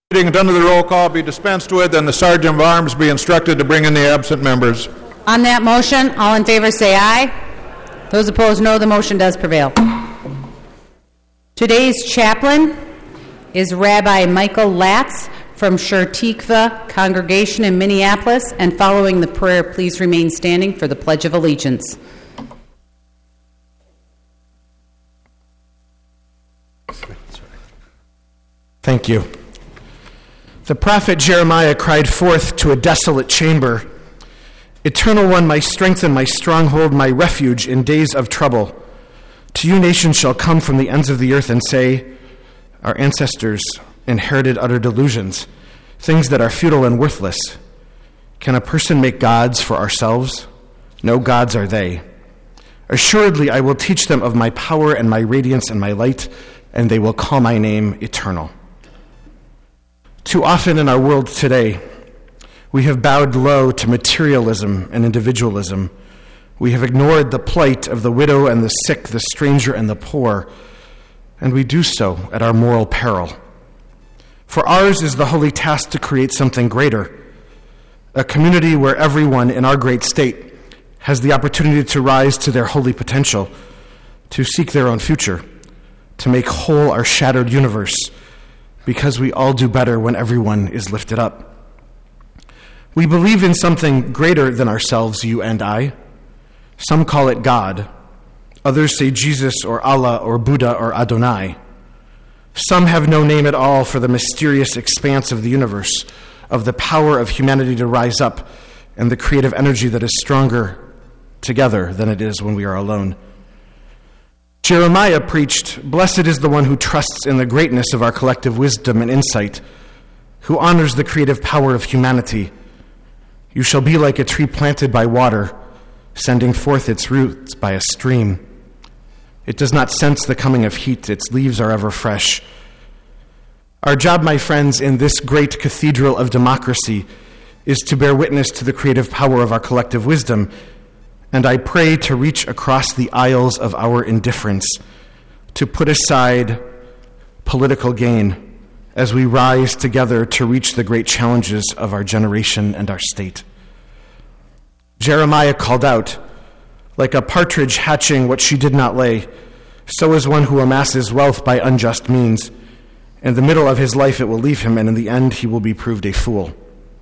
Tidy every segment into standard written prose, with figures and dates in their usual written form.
Reading under the roll call be dispensed with, and the Sergeant of Arms be instructed to bring in the absent members. On that motion, all in favor say aye. Those opposed, no. The motion does prevail. Today's chaplain is Rabbi Michael Latz from Shur Tikva Congregation in Minneapolis. And following the prayer, please remain standing for the Pledge of Allegiance. Thank you. The prophet Jeremiah cried forth to a desolate chamber, "Eternal One, my strength and my stronghold, my refuge in days of trouble. To you nations shall come from the ends of the earth and say, our ancestors inherited utter delusions, things that are futile and worthless. Can a person make gods for ourselves? No gods are they. Assuredly, I will teach them of my power and my radiance and my light, and they will call my name eternal." Too often in our world today, we have bowed low to materialism and individualism. We have ignored the plight of the widow and the sick, the stranger and the poor, and we do so at our moral peril. For ours is the holy task to create something greater, a community where everyone in our great state has the opportunity to rise to their holy potential, to seek their own future, to make whole our shattered universe, because we all do better when everyone is lifted up. We believe in something greater than ourselves, you and I. Some call it God. Others say Jesus or Allah or Buddha or Adonai. Some have no name at all for the mysterious expanse of the universe, of the power of humanity to rise up, and the creative energy that is stronger together than it is when we are alone. Jeremiah preached, "Blessed is the one who trusts in the greatness of our collective wisdom and insight, who honors the creative power of humanity. You shall be like a tree planted by water, sending forth its roots by a stream. It does not sense the coming of heat. Its leaves are ever fresh." Our job, my friends, in this great cathedral of democracy is to bear witness to the creative power of our collective wisdom, and I pray to reach across the aisles of our indifference, to put aside political gain as we rise together to reach the great challenges of our generation and our state. Jeremiah called out, "Like a partridge hatching what she did not lay, so is one who amasses wealth by unjust means. In the middle of his life it will leave him, and in the end he will be proved a fool."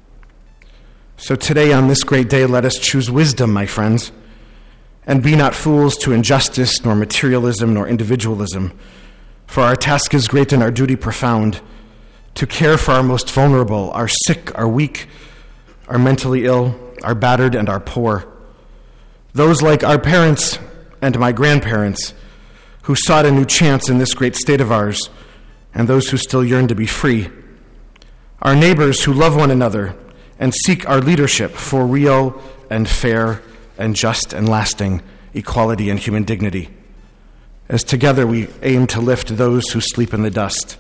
So today, on this great day, let us choose wisdom, my friends, and be not fools to injustice, nor materialism, nor individualism. For our task is great and our duty profound, to care for our most vulnerable, our sick, our weak, our mentally ill, our battered, and our poor. Those like our parents and my grandparents who sought a new chance in this great state of ours, and those who still yearn to be free. Our neighbors who love one another and seek our leadership for real and fair and just and lasting equality and human dignity, as together we aim to lift those who sleep in the dust.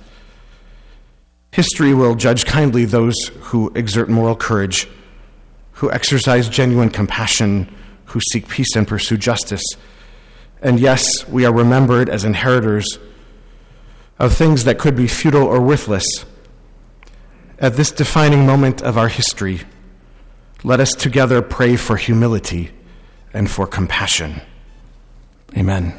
History will judge kindly those who exert moral courage, who exercise genuine compassion, who seek peace and pursue justice. And yes, we are remembered as inheritors of things that could be futile or worthless. At this defining moment of our history, let us together pray for humility and for compassion. Amen.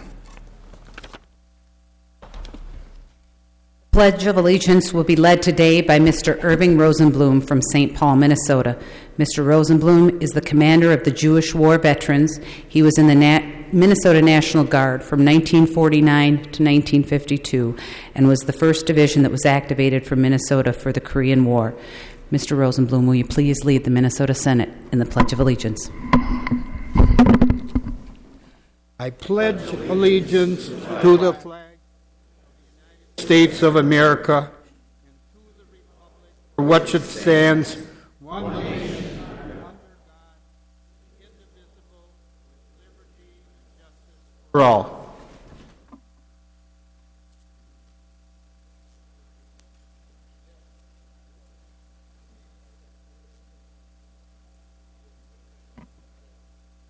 Pledge of Allegiance will be led today by Mr. Irving Rosenblum from St. Paul, Minnesota. Mr. Rosenblum is the commander of the Jewish War Veterans. He was in the Minnesota National Guard from 1949 to 1952 and was the first division that was activated from Minnesota for the Korean War. Mr. Rosenblum, will you please lead the Minnesota Senate in the Pledge of Allegiance? I pledge allegiance to the flag of the United States of America and to the republic for which it stands, one nation, under God, indivisible, with liberty and justice for all.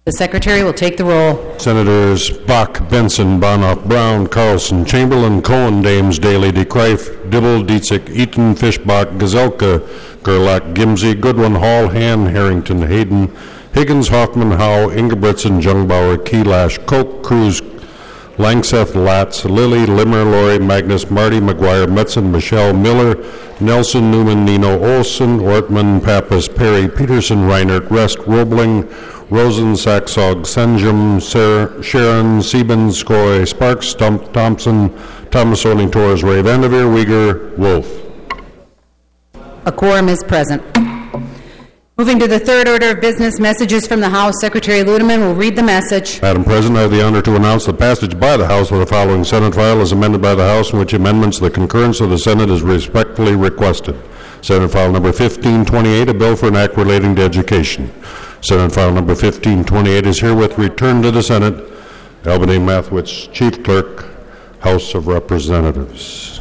The Secretary will take the roll. Senators Bach, Benson, Bonoff, Brown, Carlson, Chamberlain, Cohen, Dames, Daly, DeKreif, Dibble, Dietzick, Eaton, Fischbach, Gazelka, Gerlach, Gimsey, Goodwin, Hall, Han, Harrington, Hayden, Higgins, Hoffman, Howe, Ingebrigtsen, Jungbauer, Keylash, Koch, Cruz, Langseth, Latz, Lilly, Limmer, Lori, Magnus, Marty, McGuire, Metzen, Michelle, Miller, Nelson, Newman, Nino, Olson, Ortman, Pappas, Perry, Peterson, Reinert, Rest, Roebling, Rosen, Saxog, Senjum, Sharon, Siebens, Skoy, Sparks, Stump, Thompson, Thomasoni, Torres, Ray, Vanderveer, Uyghur, Wolf. A quorum is present. Moving to the third order of business, messages from the House. Secretary Ludeman will read the message. Madam President, I have the honor to announce the passage by the House of the following Senate file as amended by the House, in which amendments the concurrence of the Senate is respectfully requested. Senate file number 1528, a bill for an act relating to education. Senate file number 1528 is herewith returned to the Senate. Albany Mathwitz, Chief Clerk, House of Representatives.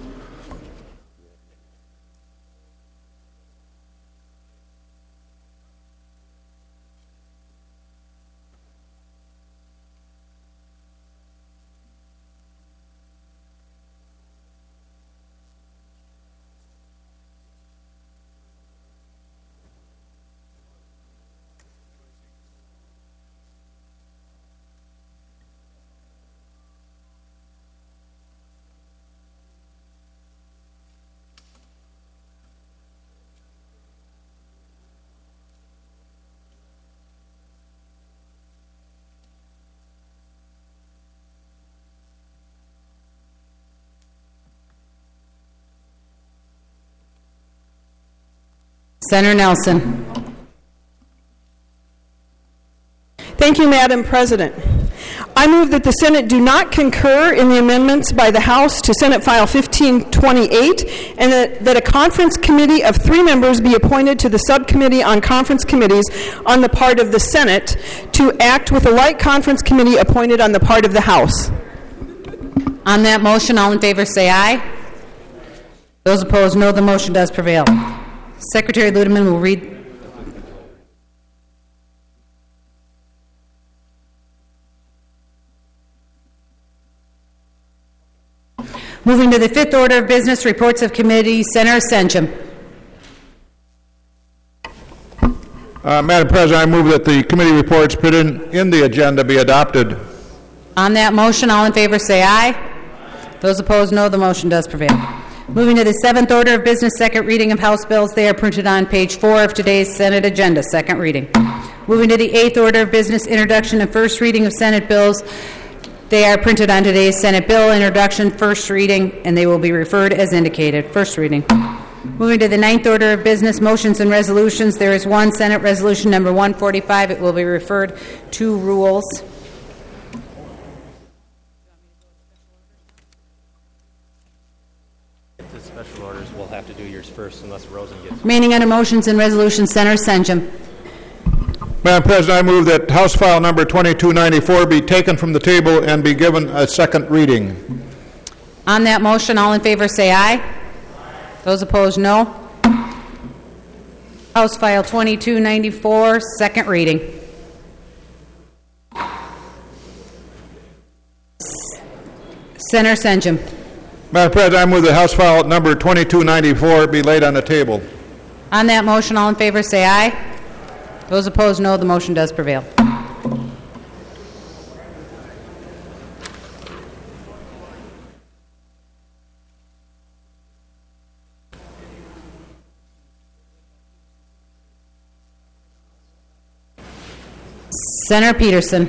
Senator Nelson. Thank you, Madam President. I move that the Senate do not concur in the amendments by the House to Senate File 1528, and that a conference committee of 3 members be appointed to the Subcommittee on Conference Committees on the part of the Senate to act with a like conference committee appointed on the part of the House. On that motion, all in favor say aye. Those opposed, no. The motion does prevail. Secretary Ludeman will read. Moving to the fifth order of business, reports of committee. Senator Senjum. Madam President, I move that the committee reports put in the agenda be adopted. On that motion, all in favor say aye. Those opposed, no. The motion does prevail. Moving to the seventh order of business, second reading of House bills. They are printed on page 4 of today's Senate agenda, second reading. Moving to the eighth order of business, introduction and first reading of Senate bills. They are printed on today's Senate bill, introduction, first reading, and they will be referred as indicated. First reading. Moving to the ninth order of business, motions and resolutions. There is one Senate resolution number 145. It will be referred to rules. Special orders, we'll have to do yours first unless Rosen gets... Remaining under motions and resolutions, Senator Senjum. Madam President, I move that House File number 2294 be taken from the table and be given a second reading. On that motion, all in favor say aye. Those opposed, no. House File 2294, second reading. Senator Senjum. Madam President, I move that House File number 2294 be laid on the table. On that motion, all in favor say aye. Those opposed, no. The motion does prevail. Senator Peterson.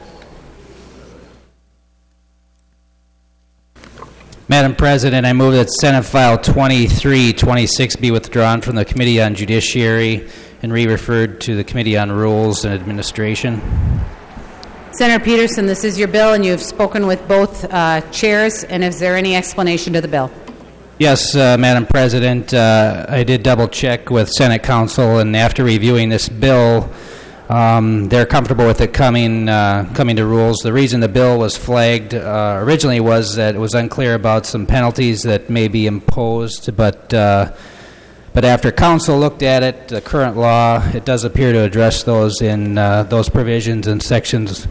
Madam President, I move that Senate File 2326 be withdrawn from the Committee on Judiciary and re-referred to the Committee on Rules and Administration. Senator Peterson, this is your bill, and you have spoken with both chairs, and is there any explanation to the bill? Yes, Madam President, I did double-check with Senate Counsel, and after reviewing this bill, they're comfortable with it coming to rules. The reason the bill was flagged originally was that it was unclear about some penalties that may be imposed, but But after council looked at it, the current law, it does appear to address those in those provisions in sections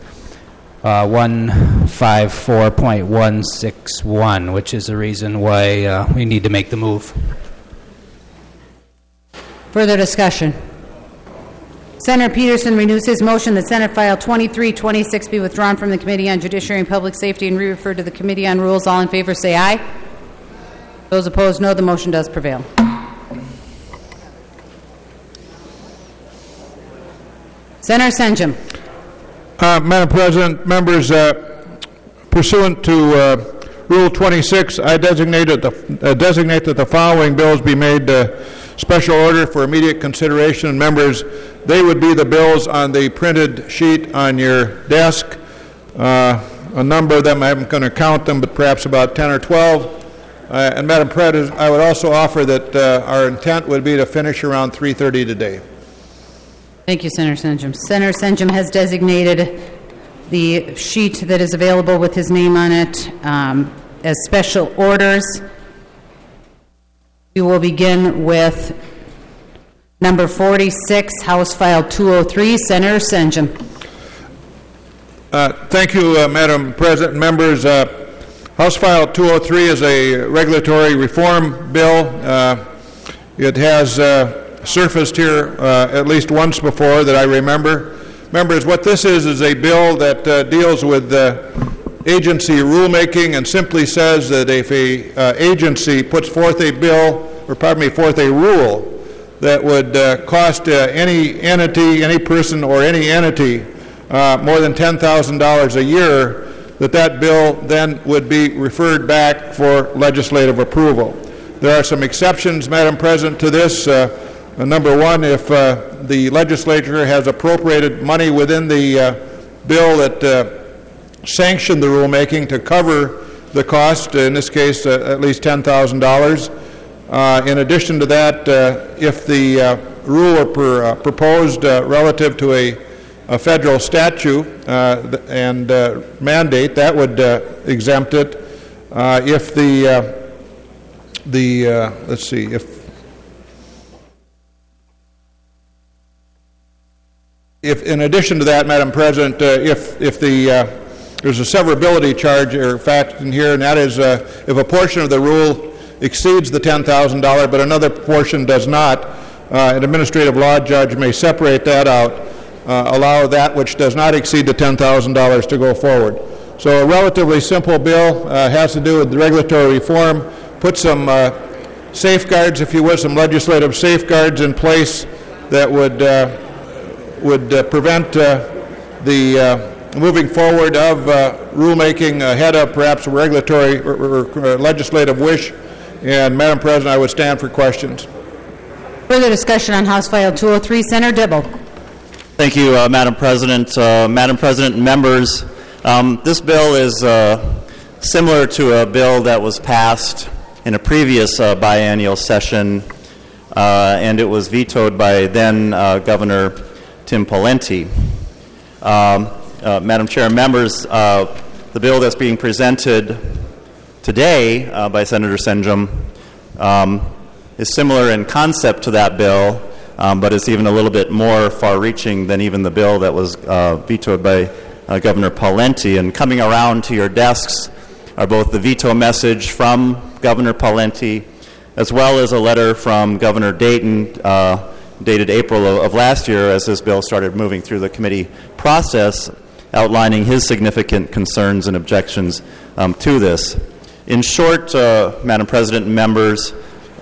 154.161, which is the reason why we need to make the move. Further discussion. Senator Peterson renews his motion that Senate File 2326 be withdrawn from the Committee on Judiciary and Public Safety and re-referred to the Committee on Rules. All in favor say aye. Those opposed, no. The motion does prevail. Senator Senjum. Madam President, members, pursuant to Rule 26, I designate that the following bills be made special order for immediate consideration. Members, they would be the bills on the printed sheet on your desk. A number of them, I'm going to count them, but perhaps about 10 or 12. And Madam President, I would also offer that our intent would be to finish around 3:30 today. Thank you, Senator Senjum. Senator Senjum has designated the sheet that is available with his name on it as special orders. We will begin with number 46, House File 203. Senator Senjum. Thank you, Madam President. Members, House File 203 is a regulatory reform bill. It has surfaced here at least once before that I remember. Members, what this is a bill that deals with agency rulemaking and simply says that if a agency puts forth a rule that would cost any entity, any person or any entity more than $10,000 a year, that bill then would be referred back for legislative approval. There are some exceptions, Madam President, to this. Number one, if the legislature has appropriated money within the bill that sanctioned the rulemaking to cover the cost, in this case at least $10,000. In addition to that, if the rule were proposed relative to a federal statute and mandate, that would exempt it. If If in addition to that, Madam President, if there's a severability charge or fact in here, and that is if a portion of the rule exceeds the $10,000, but another portion does not, an administrative law judge may separate that out, allow that which does not exceed the $10,000 to go forward. So a relatively simple bill, has to do with regulatory reform, put some safeguards, if you will, some legislative safeguards in place that would prevent the moving forward of rulemaking ahead of perhaps a regulatory or legislative wish. And Madam President, I would stand for questions. Further discussion on House File 203. Senator Dibble. Thank you, Madam President. Madam President and members, this bill is similar to a bill that was passed in a previous biennial session, and it was vetoed by then Governor Tim Pawlenty. Madam Chair and members, the bill that's being presented today by Senator Senjum is similar in concept to that bill, but it's even a little bit more far-reaching than even the bill that was vetoed by Governor Pawlenty. And coming around to your desks are both the veto message from Governor Pawlenty as well as a letter from Governor Dayton dated April of last year as this bill started moving through the committee process, outlining his significant concerns and objections to this. In short, Madam President and members,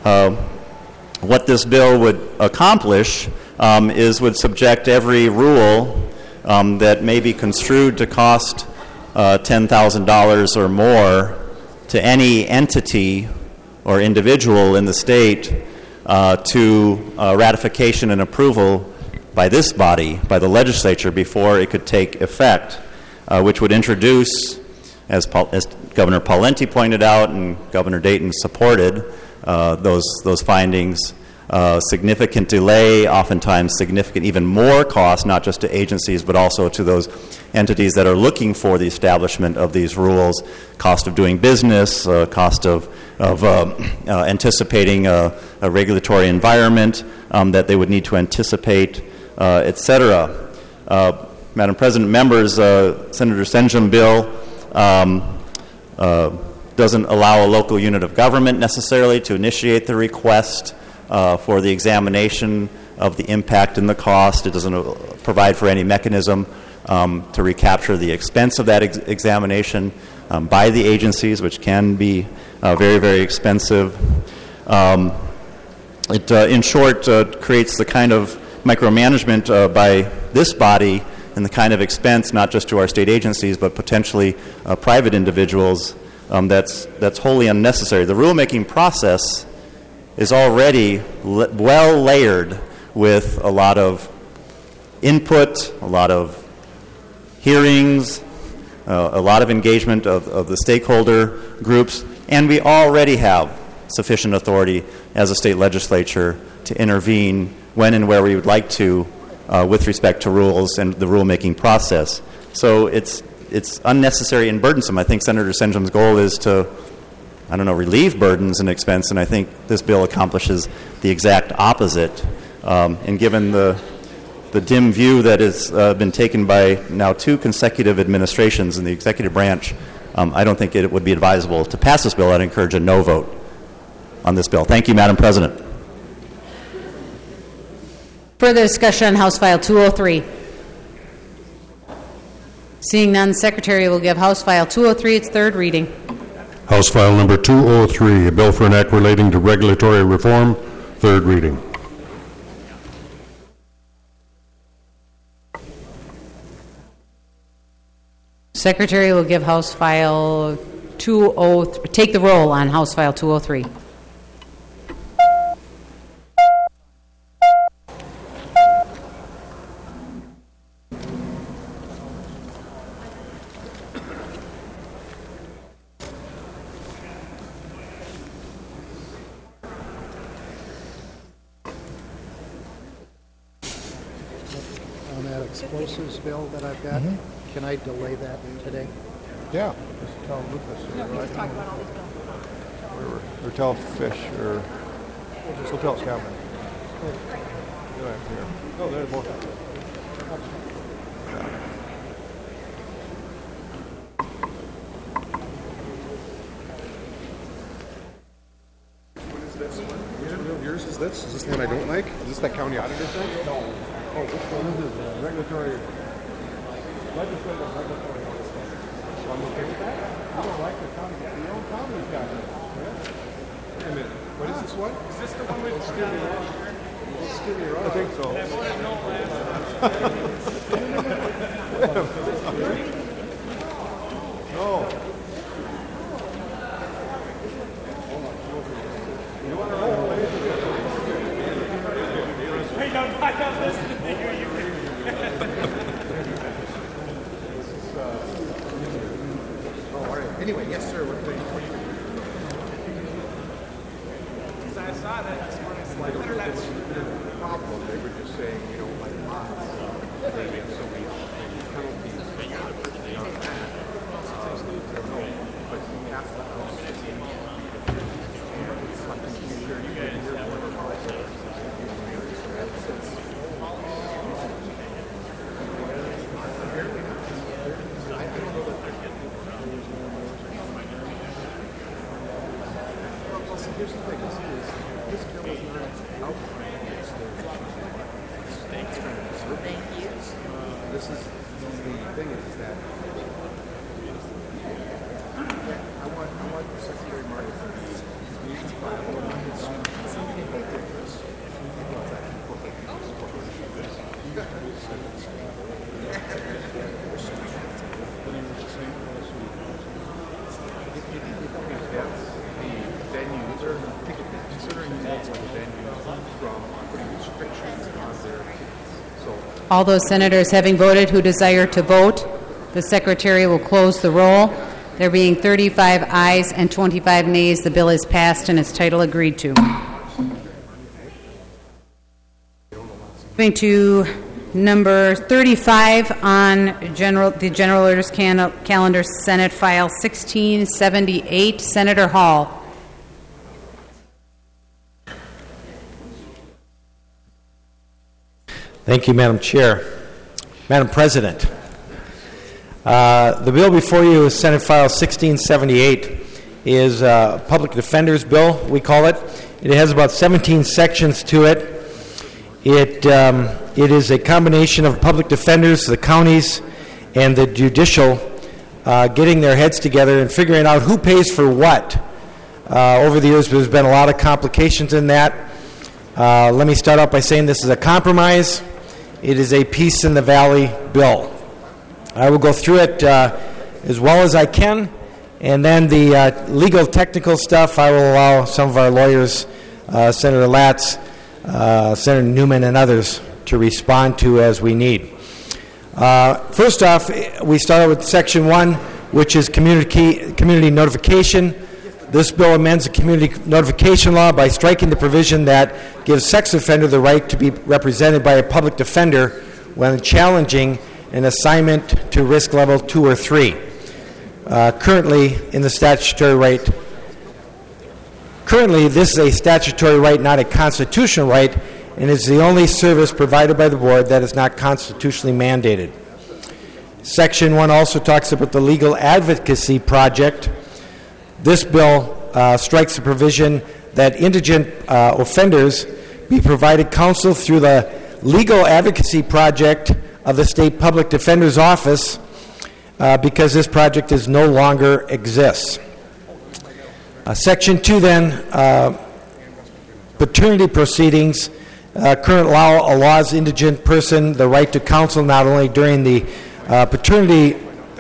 what this bill would accomplish is would subject every rule that may be construed to cost $10,000 or more to any entity or individual in the state to ratification and approval by this body, by the legislature, before it could take effect, which would introduce, as Governor Pawlenty pointed out and Governor Dayton supported those findings, significant delay, oftentimes significant even more cost, not just to agencies but also to those entities that are looking for the establishment of these rules, cost of doing business, cost of anticipating a regulatory environment that they would need to anticipate, etc. Madam President, members, Senator Senjum bill doesn't allow a local unit of government necessarily to initiate the request for the examination of the impact and the cost. It doesn't provide for any mechanism to recapture the expense of that examination by the agencies, which can be very, very expensive. It, in short, creates the kind of micromanagement by this body and the kind of expense, not just to our state agencies, but potentially private individuals, that's wholly unnecessary. The rulemaking process is already well layered with a lot of input, a lot of hearings, a lot of engagement of the stakeholder groups, and we already have sufficient authority as a state legislature to intervene when and where we would like to with respect to rules and the rulemaking process. So it's unnecessary and burdensome. I think Senator Senjum's goal is to, relieve burdens and expense, and I think this bill accomplishes the exact opposite. And given the dim view that has been taken by now 2 consecutive administrations in the executive branch, I don't think it would be advisable to pass this bill. I'd encourage a no vote on this bill. Thank you, Madam President. Further discussion on House File 203. Seeing none, the Secretary will give House File 203 its third reading. House File Number 203, a bill for an act relating to regulatory reform, third reading. Secretary will give House File 203, take the roll on House File 203. On that explosives bill that I've got, can I delay that today? Yeah, just tell Lucas. Let's talk about all these bills. Or tell Fish, or we'll tell Scotland. Oh, there's more. Yours is this? Is this the one I don't like? Is this that county auditor thing? No. Oh, which one is it? Regulatory. Legislative. So I'm okay with that? You don't like the county, your own county's got it. Wait a minute. What is this one? Is this the one with I think so. No. You want to roll? Hey, I'm not listening to you. Anyway, yes, sir. What do you I saw that this morning. the problem? They were just saying, like maybe so many penalties beyond that. No, but you have to here's the thing, this bill is not outlined. States trying to preserve it. Thank you. This is the thing is that I want Secretary Martin to be file some people get this. All those senators having voted who desire to vote, the Secretary will close the roll. There being 35 ayes and 25 nays, the bill is passed and its title agreed to. Moving to number 35 on the General Orders Calendar, Senate File 1678, Senator Hall. Thank you, Madam Chair. Madam President, the bill before you is Senate File 1678, is a public defender's bill, we call it. It has about 17 sections to it. It is a combination of public defenders, the counties, and the judicial getting their heads together and figuring out who pays for what. Over the years, there's been a lot of complications in that. Let me start out by saying this is a compromise. It is a Peace in the Valley bill. I will go through it as well as I can, and then the legal technical stuff I will allow some of our lawyers, Senator Latz, Senator Newman, and others to respond to as we need. First off, we start with Section 1, which is community notification. This bill amends the community notification law by striking the provision that gives sex offender the right to be represented by a public defender when challenging an assignment to risk level 2 or 3. Currently, this is a statutory right, not a constitutional right, and is the only service provided by the board that is not constitutionally mandated. Section 1 also talks about the Legal Advocacy Project. This bill strikes the provision that indigent offenders be provided counsel through the Legal Advocacy Project of the State Public Defender's Office because this project no longer exists. Section 2 then, paternity proceedings. Current law allows indigent person the right to counsel not only during the paternity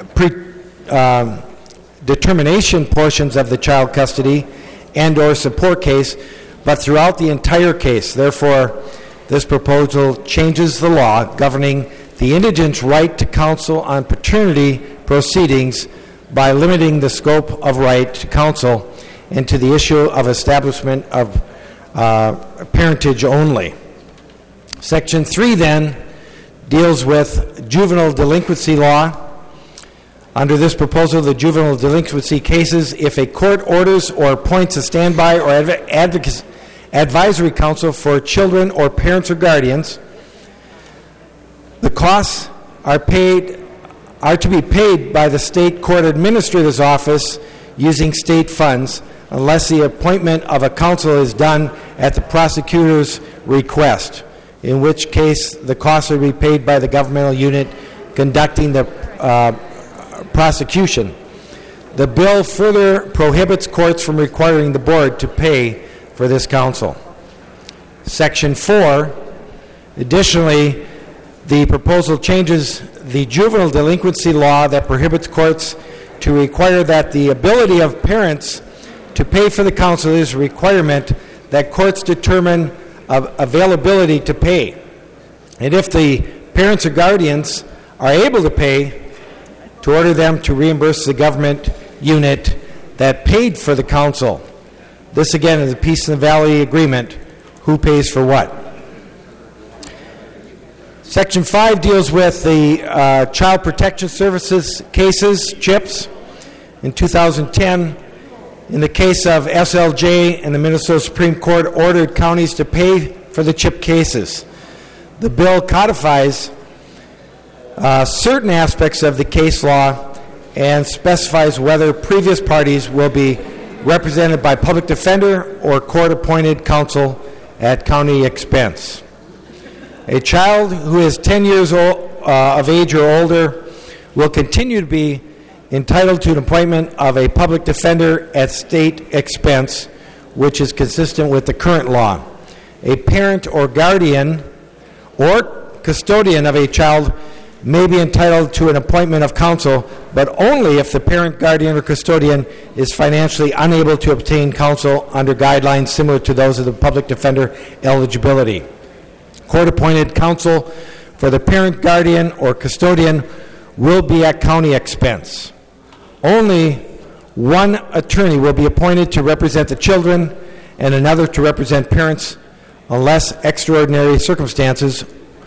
determination portions of the child custody and or support case, but throughout the entire case. Therefore, this proposal changes the law governing the indigent's right to counsel on paternity proceedings by limiting the scope of right to counsel and to the issue of establishment of parentage only. Section 3 then deals with juvenile delinquency law. Under this proposal, the juvenile delinquency cases, if a court orders or appoints a standby or advisory counsel for children or parents or guardians, the costs are to be paid by the state court administrator's office using state funds unless the appointment of a counsel is done at the prosecutor's request, in which case the costs are to be paid by the governmental unit conducting the prosecution. The bill further prohibits courts from requiring the board to pay for this counsel. Section 4, additionally, the proposal changes the juvenile delinquency law that prohibits courts to require that the ability of parents to pay for the counsel is a requirement that courts determine availability to pay. And if the parents or guardians are able to pay, to order them to reimburse the government unit that paid for the counsel. This again is a Peace in the Valley agreement. Who pays for what? Section 5 deals with the Child Protection Services cases, CHIPS. In 2010, in the case of SLJ, and the Minnesota Supreme Court ordered counties to pay for the CHIP cases. The bill codifies certain aspects of the case law and specifies whether previous parties will be represented by public defender or court-appointed counsel at county expense. A child who is 10 years of age or older will continue to be entitled to an appointment of a public defender at state expense, which is consistent with the current law. A parent or guardian or custodian of a child may be entitled to an appointment of counsel, but only if the parent, guardian, or custodian is financially unable to obtain counsel under guidelines similar to those of the public defender eligibility. Court-appointed counsel for the parent, guardian, or custodian will be at county expense. Only one attorney will be appointed to represent the children and another to represent parents unless extraordinary circumstances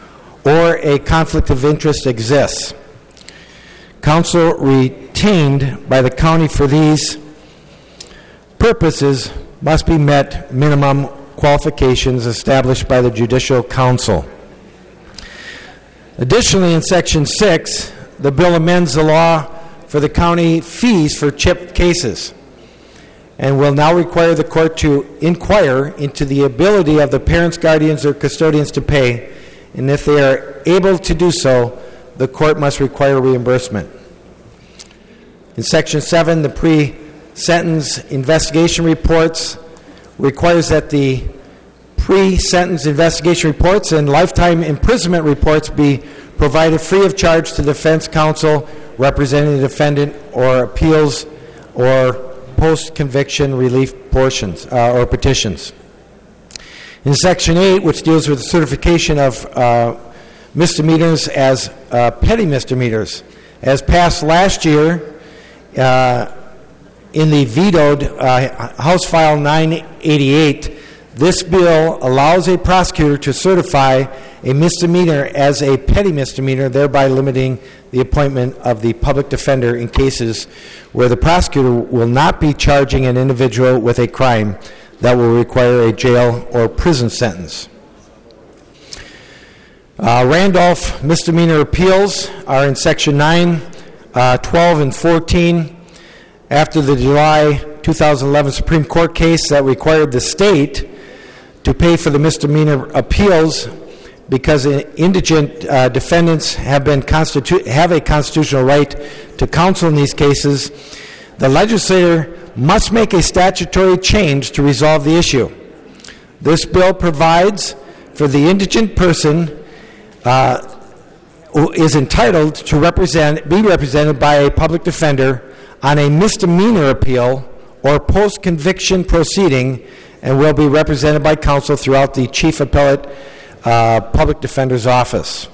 or a conflict of interest exists. Counsel retained by the county for these purposes must be met minimum qualifications established by the Judicial Council. Additionally, in Section 6, the bill amends the law for the county fees for CHIP cases and will now require the court to inquire into the ability of the parents, guardians, or custodians to pay, and if they are able to do so, the court must require reimbursement. In Section 7, the pre-sentence investigation reports requires that the pre-sentence investigation reports and lifetime imprisonment reports be provided free of charge to defense counsel representing the defendant or appeals or post-conviction relief portions or petitions. In Section 8, which deals with the certification of misdemeanors as petty misdemeanors, as passed last year in the vetoed House File 988, this bill allows a prosecutor to certify a misdemeanor as a petty misdemeanor, thereby limiting the appointment of the public defender in cases where the prosecutor will not be charging an individual with a crime that will require a jail or prison sentence. Randolph misdemeanor appeals are in Section 9, 12, and 14. After the July 2011 Supreme Court case that required the state to pay for the misdemeanor appeals because indigent defendants have a constitutional right to counsel in these cases, the legislature must make a statutory change to resolve the issue. This bill provides for the indigent person who is entitled to be represented by a public defender on a misdemeanor appeal or post-conviction proceeding, and will be represented by counsel throughout the Chief Appellate Public Defender's Office.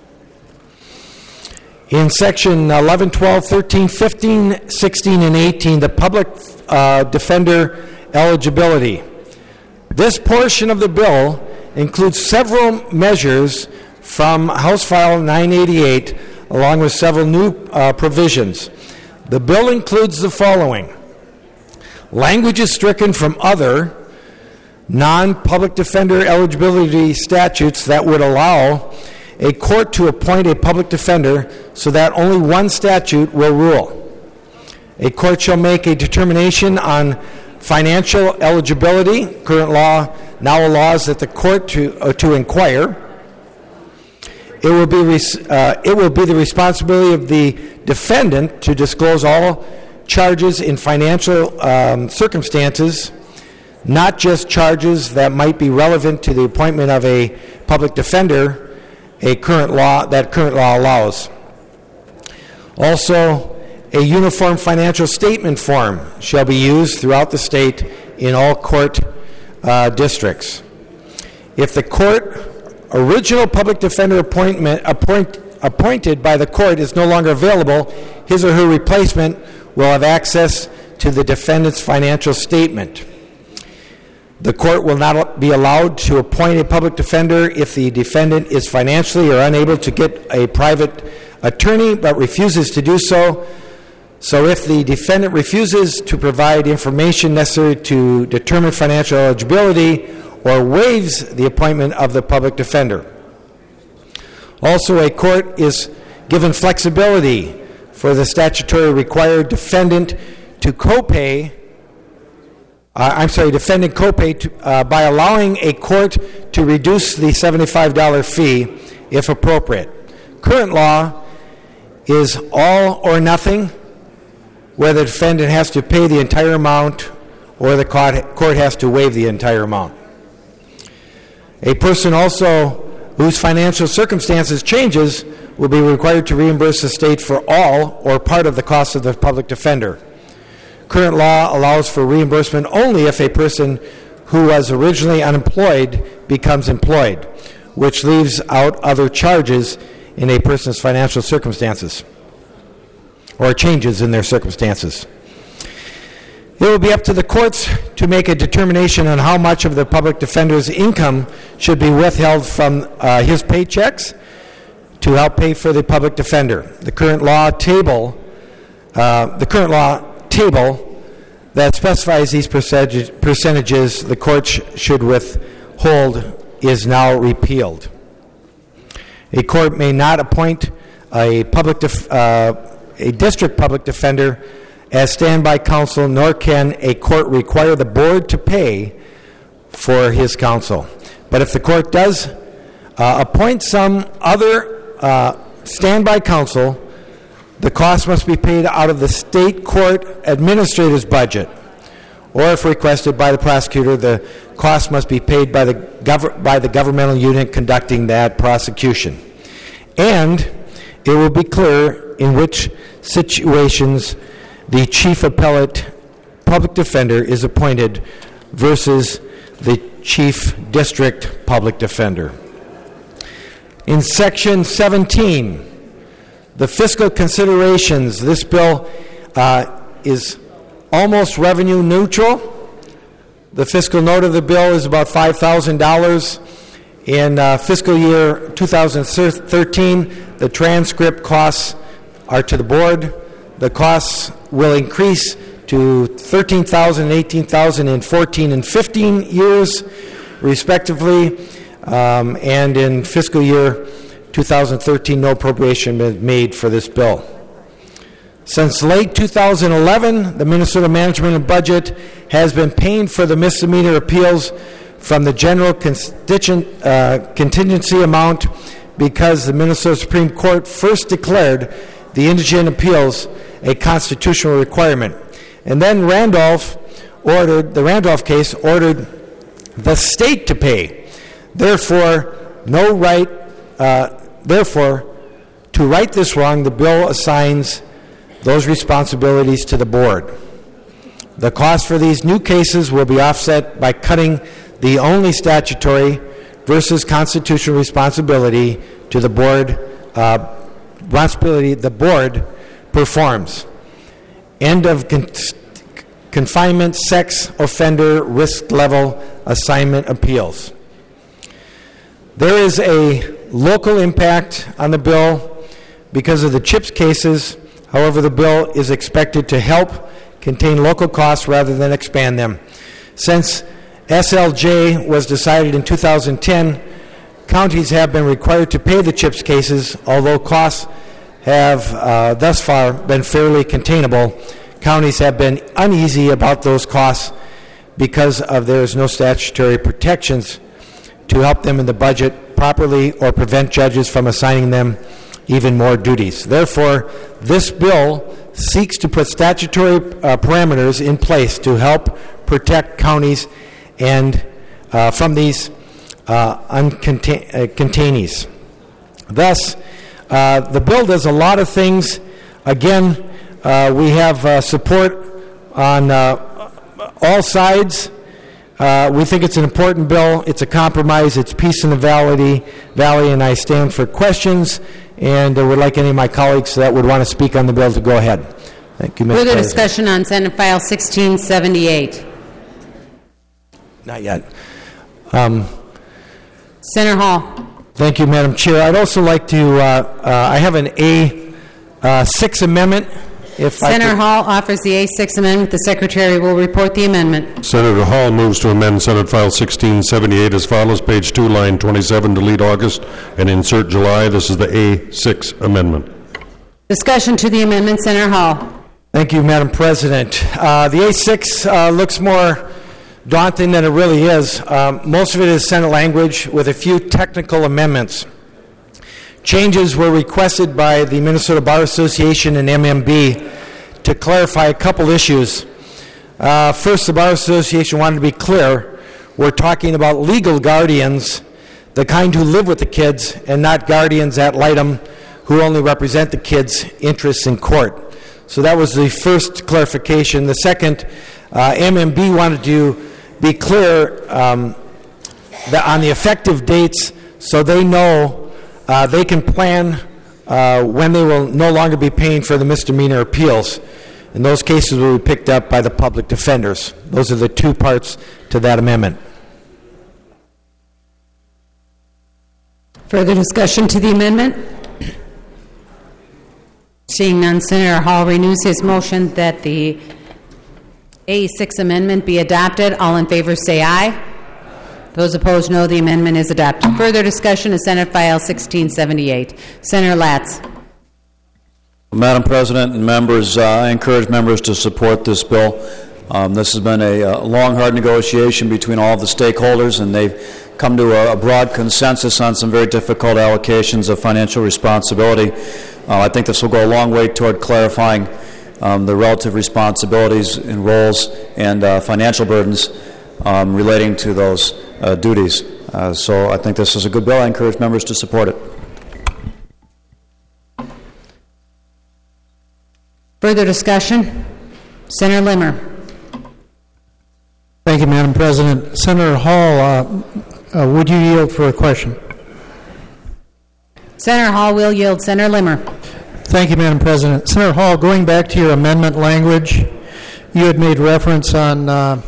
In Section 11, 12, 13, 15, 16, and 18, the public defender eligibility. This portion of the bill includes several measures from House File 988, along with several new provisions. The bill includes the following: language is stricken from other non-public defender eligibility statutes that would allow a court to appoint a public defender, so that only one statute will rule. A court shall make a determination on financial eligibility. Current law now allows that the court to inquire. It will be the responsibility of the defendant to disclose all charges in financial circumstances, not just charges that might be relevant to the appointment of a public defender, current law allows. Also, a uniform financial statement form shall be used throughout the state in all court districts. If the original public defender appointed by the court is no longer available, his or her replacement will have access to the defendant's financial statement. The court will not be allowed to appoint a public defender if the defendant is financially or unable to get a private attorney but refuses to do so. So if the defendant refuses to provide information necessary to determine financial eligibility or waives the appointment of the public defender. Also, a court is given flexibility for the statutory required defendant to copay by allowing a court to reduce the $75 fee if appropriate. Current law is all or nothing, where the defendant has to pay the entire amount or the court has to waive the entire amount. A person also whose financial circumstances changes will be required to reimburse the state for all or part of the cost of the public defender. Current law allows for reimbursement only if a person who was originally unemployed becomes employed, which leaves out other charges in a person's financial circumstances or changes in their circumstances. It will be up to the courts to make a determination on how much of the public defender's income should be withheld from his paychecks to help pay for the public defender. The current law table that specifies these percentages the court should withhold is now repealed. A court may not appoint a district public defender as standby counsel, nor can a court require the board to pay for his counsel. But if the court does appoint some other standby counsel, the cost must be paid out of the state court administrator's budget, or if requested by the prosecutor, the cost must be paid by the governmental unit conducting that prosecution. And it will be clear in which situations the chief appellate public defender is appointed versus the chief district public defender. In Section 17, the fiscal considerations, this bill is almost revenue neutral. The fiscal note of the bill is about $5,000. In fiscal year 2013, the transcript costs are to the board. The costs will increase to $13,000 and $18,000 in 14 and 15 years, respectively. And in fiscal year 2013, no appropriation was made for this bill. Since late 2011, the Minnesota Management and Budget has been paying for the misdemeanor appeals from the general contingency amount because the Minnesota Supreme Court first declared the indigent appeals a constitutional requirement. And then the Randolph case ordered the state to pay. Therefore, to right this wrong, the bill assigns those responsibilities to the board. The cost for these new cases will be offset by cutting the only statutory versus constitutional responsibility to the board, responsibility the board performs. End of confinement, sex offender risk level assignment appeals. There is a local impact on the bill because of the CHIPS cases. However, the bill is expected to help contain local costs rather than expand them. Since SLJ was decided in 2010, counties have been required to pay the CHIPS cases, although costs have thus far been fairly containable. Counties have been uneasy about those costs because there is no statutory protections to help them in the budget properly or prevent judges from assigning them even more duties. Therefore, this bill seeks to put statutory parameters in place to help protect counties and from these containees. Thus, the bill does a lot of things. Again, we have support on all sides. We think it's an important bill. It's a compromise. It's peace in the valley, and I stand for questions and would like any of my colleagues that would want to speak on the bill to go ahead. Thank you, Mr. Further President. discussion on Senate File 1678. Not yet. Senator Hall. Thank you, Madam Chair. I'd also like to, I have an A6 amendment. Senator Hall offers the A6 amendment. The Secretary will report the amendment. Senator Hall moves to amend Senate File 1678 as follows. Page 2, line 27, delete August and insert July. This is the A6 amendment. Discussion to the amendment. Senator Hall. Thank you, Madam President. The A6 looks more daunting than it really is. Most of it is Senate language with a few technical amendments. Changes were requested by the Minnesota Bar Association and MMB to clarify a couple issues. First, the Bar Association wanted to be clear. We're talking about legal guardians, the kind who live with the kids, and not guardians ad litem who only represent the kids' interests in court. So that was the first clarification. The second, MMB wanted to be clear on the effective dates so they know they can plan when they will no longer be paying for the misdemeanor appeals. And those cases will be picked up by the public defenders. Those are the two parts to that amendment. Further discussion to the amendment? Seeing none, Senator Hall renews his motion that the A6 amendment be adopted. All in favor say aye. Those opposed, no. The amendment is adopted. Further discussion is Senate File 1678. Senator Latz. Madam President and members, I encourage members to support this bill. This has been a long, hard negotiation between all of the stakeholders, and they've come to a broad consensus on some very difficult allocations of financial responsibility. I think this will go a long way toward clarifying the relative responsibilities and roles and financial burdens relating to those duties. So I think this is a good bill. I encourage members to support it. Further discussion? Senator Limmer. Thank you, Madam President. Senator Hall, would you yield for a question? Senator Hall will yield. Senator Limmer. Thank you, Madam President. Senator Hall, going back to your amendment language, you had made reference on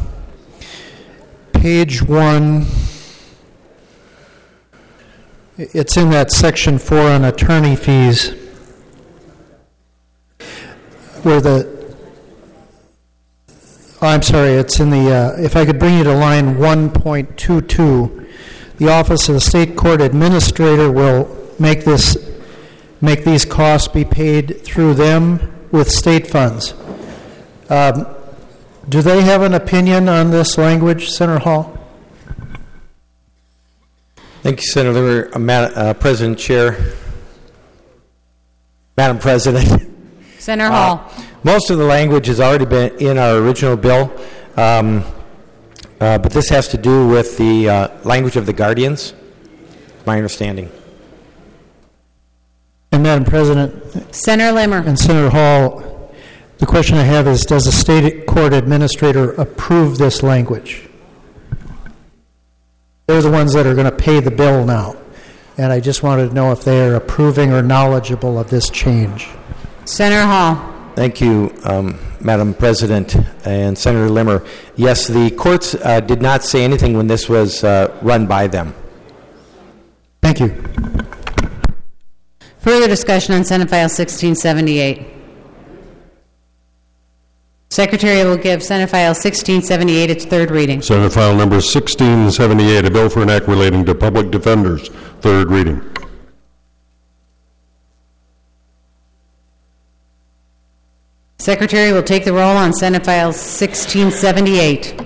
page 1. It's in that section 4 on attorney fees, where it's in the, if I could bring you to line 1.22, the Office of the State Court Administrator will make these costs be paid through them with state funds. Do they have an opinion on this language, Senator Hall? Thank you, Senator. President Chair. Madam President. Senator Hall. Most of the language has already been in our original bill, but this has to do with the language of the guardians, my understanding. And Madam President. Senator Limmer. And Senator Hall, the question I have is, does the State Court Administrator approve this language? They're the ones that are going to pay the bill now. And I just wanted to know if they are approving or knowledgeable of this change. Senator Hall. Thank you, Madam President and Senator Limmer. Yes, the courts did not say anything when this was run by them. Thank you. Further discussion on Senate File 1678. Secretary will give Senate File 1678 its third reading. Senate File number 1678, a bill for an act relating to public defenders, third reading. Secretary will take the roll on Senate File 1678.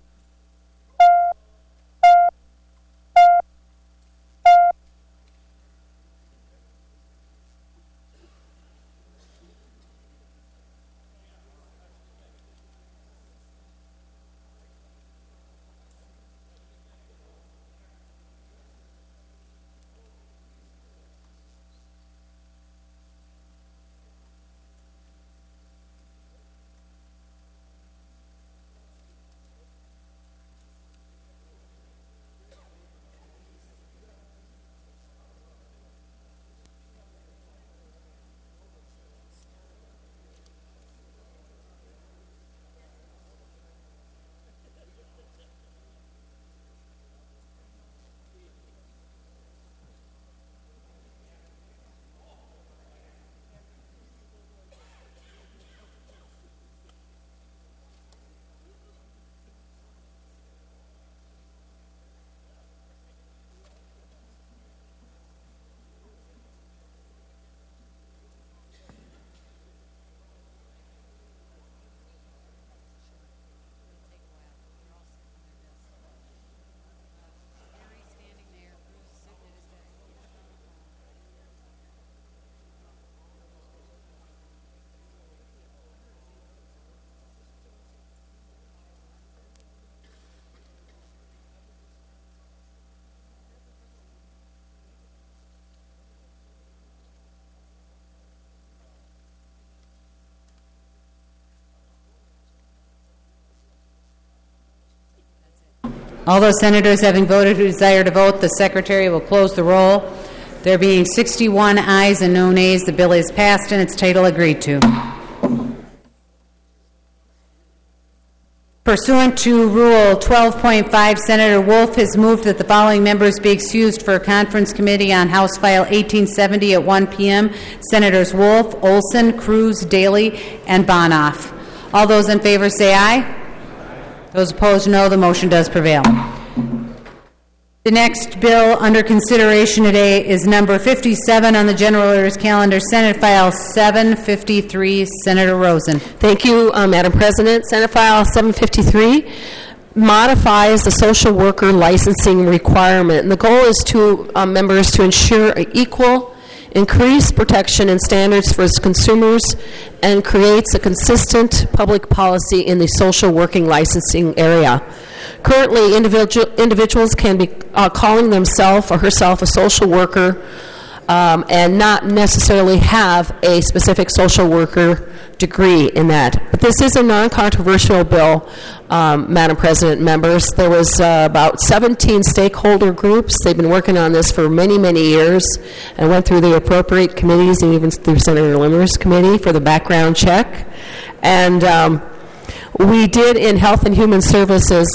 All those senators having voted who desire to vote, the Secretary will close the roll. There being 61 ayes and no nays, the bill is passed and its title agreed to. Pursuant to Rule 12.5, Senator Wolf has moved that the following members be excused for a conference committee on House File 1870 at 1 p.m. Senators Wolf, Olson, Cruz, Daly, and Bonoff. All those in favor say aye. Those opposed, no. The motion does prevail. The next bill under consideration today is number 57 on the General Orders Calendar, Senate File 753. Senator Rosen. Thank you, Madam President. Senate File 753 modifies the social worker licensing requirement. And the goal is to members to ensure equal, increased protection and standards for consumers, and creates a consistent public policy in the social working licensing area. Currently, individuals can be calling themselves or herself a social worker and not necessarily have a specific social worker degree in that. But this is a non-controversial bill, Madam President, members. There was about 17 stakeholder groups. They've been working on this for many, many years and went through the appropriate committees and even through Senator Limmer's committee for the background check. And we did in Health and Human Services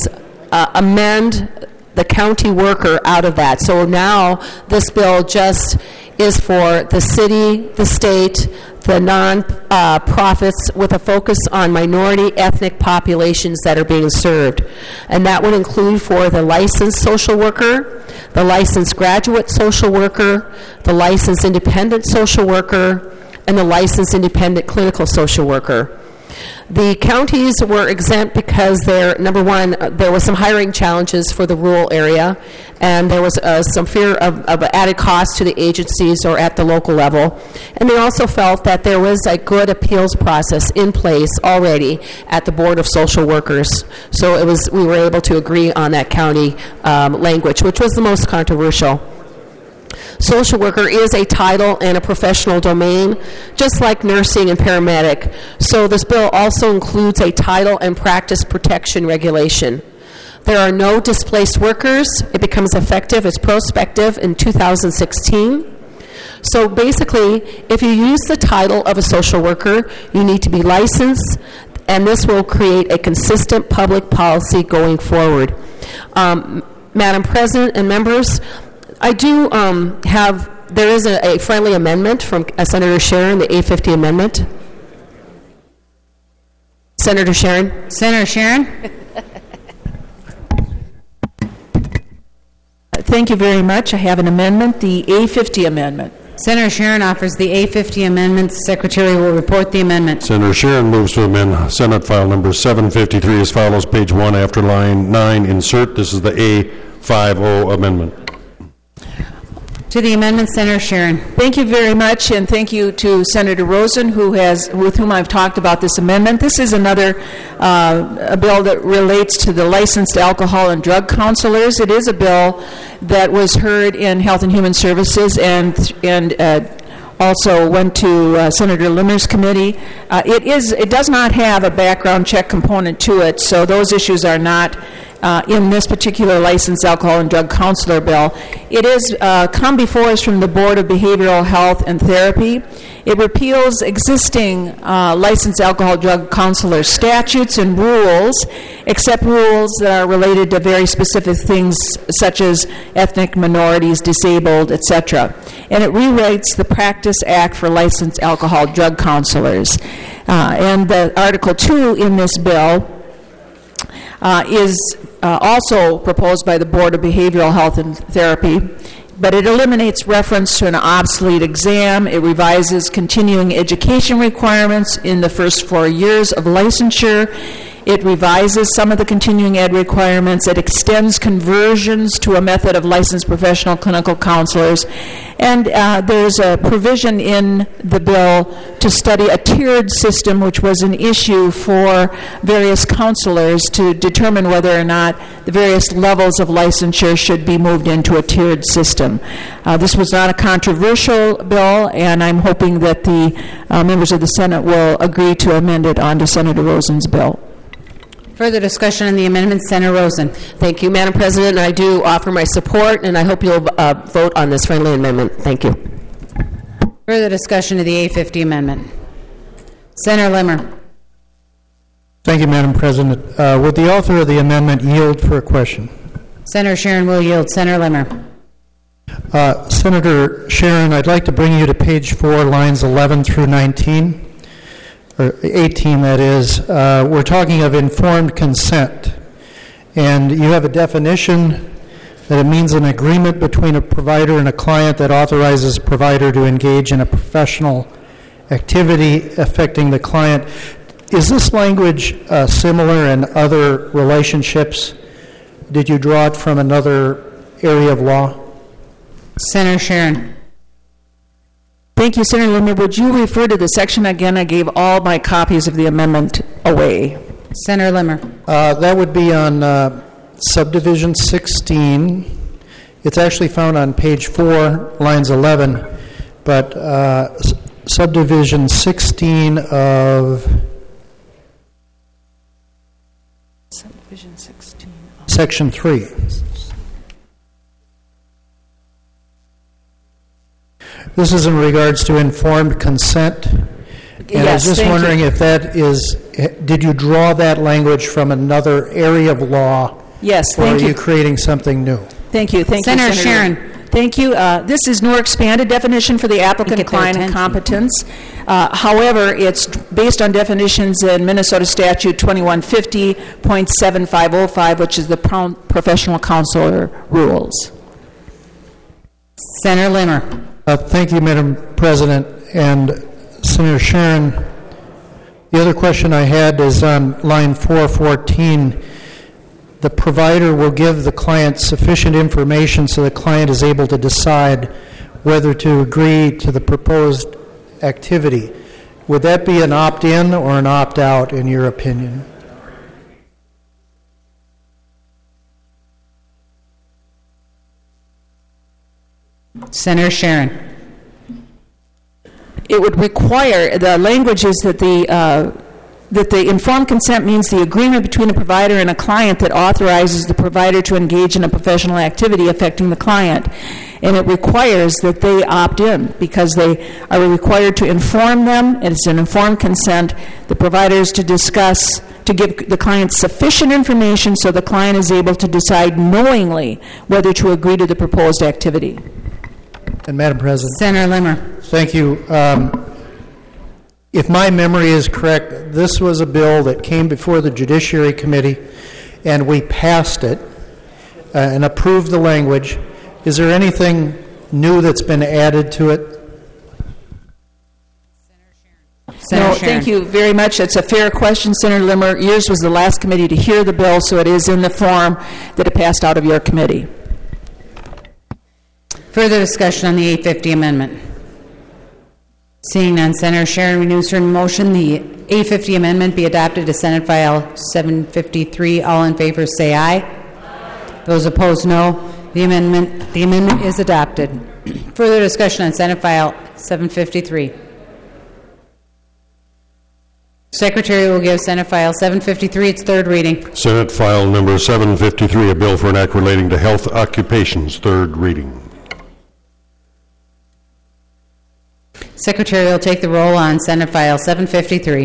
amend the county worker out of that. So now this bill just is for the city, the state, the non-profits with a focus on minority ethnic populations that are being served. And that would include for the licensed social worker, the licensed graduate social worker, the licensed independent social worker, and the licensed independent clinical social worker. The counties were exempt because number one, there was some hiring challenges for the rural area, and there was some fear of added cost to the agencies or at the local level. And they also felt that there was a good appeals process in place already at the Board of Social Workers. So we were able to agree on that county language, which was the most controversial. Social worker is a title and a professional domain, just like nursing and paramedic. So this bill also includes a title and practice protection regulation. There are no displaced workers. It becomes effective as prospective in 2016. So basically, if you use the title of a social worker, you need to be licensed, and this will create a consistent public policy going forward. Madam President and members, I do there is a friendly amendment from Senator Sharon, the A50 amendment. Senator Sharon. Senator Sharon. Thank you very much. I have an amendment, the A50 amendment. Senator Sharon offers the A50 amendment. The Secretary will report the amendment. Senator Sharon moves to amend Senate File number 753 as follows. Page 1 after line 9, insert. This is the A50 amendment. To the amendment, Senator Sharon. Thank you very much, and thank you to Senator Rosen, with whom I've talked about this amendment. This is another a bill that relates to the licensed alcohol and drug counselors. It is a bill that was heard in Health and Human Services and also went to Senator Limmer's committee. It does not have a background check component to it, so those issues are not in this particular licensed alcohol and drug counselor bill. It is come before us from the Board of Behavioral Health and Therapy. It repeals existing licensed alcohol drug counselor statutes and rules, except rules that are related to very specific things such as ethnic minorities, disabled, etc. And it rewrites the Practice Act for licensed alcohol drug counselors. And the Article 2 in this bill is also proposed by the Board of Behavioral Health and Therapy, but it eliminates reference to an obsolete exam. It revises continuing education requirements in the first 4 years of licensure. It revises some of the continuing ed requirements. It extends conversions to a method of licensed professional clinical counselors. And there's a provision in the bill to study a tiered system, which was an issue for various counselors to determine whether or not the various levels of licensure should be moved into a tiered system. This was not a controversial bill, and I'm hoping that the members of the Senate will agree to amend it onto Senator Rosen's bill. Further discussion on the amendment, Senator Rosen. Thank you, Madam President. I do offer my support, and I hope you'll vote on this friendly amendment. Thank you. Further discussion of the A50 amendment. Senator Limmer. Thank you, Madam President. Would the author of the amendment yield for a question? Senator Sharon will yield. Senator Limmer. Senator Sharon, I'd like to bring you to page 4, lines 11 through 19, or 18, that is. We're talking of informed consent. And you have a definition that it means an agreement between a provider and a client that authorizes a provider to engage in a professional activity affecting the client. Is this language similar in other relationships? Did you draw it from another area of law? Senator Sharon. Thank you, Senator Limmer. Would you refer to the section again? I gave all my copies of the amendment away. Senator Limmer. That would be on subdivision 16. It's actually found on page 4, lines 11, but subdivision 16 of Subdivision 16. section 3. This is in regards to informed consent. And I was just wondering if that is, did you draw that language from another area of law? Yes, or thank are you. you creating something new? Thank you. Thank Senator you, Senator. Sharon. Thank you. This is no expanded definition for the applicant, client, and competence. However, it's based on definitions in Minnesota Statute 2150.7505, which is the professional counselor rules. Senator Limmer. Thank you, Madam President. And Senator Sharon, the other question I had is on line 414. The provider will give the client sufficient information so the client is able to decide whether to agree to the proposed activity. Would that be an opt-in or an opt-out, in your opinion? Senator Sharon. It would require, the language is that the informed consent means the agreement between a provider and a client that authorizes the provider to engage in a professional activity affecting the client. And it requires that they opt in because they are required to inform them. It's an informed consent. The provider is to discuss, to give the client sufficient information so the client is able to decide knowingly whether to agree to the proposed activity. And Madam President. Senator Limmer. Thank you. If my memory is correct, this was a bill that came before the Judiciary Committee, and we passed it and approved the language. Is there anything new that's been added to it? No, thank you very much. It's a fair question, Senator Limmer. Yours was the last committee to hear the bill, so it is in the form that it passed out of your committee. Further discussion on the 850 amendment. Seeing none, Senator Sharon renews her motion. The 850 amendment be adopted to Senate File 753. All in favor say aye. Those opposed, no. The amendment is adopted. Further discussion on Senate File 753. Secretary will give Senate File 753 its third reading. Senate File Number 753, a bill for an act relating to health occupations, third reading. Secretary will take the roll on Senate File 753.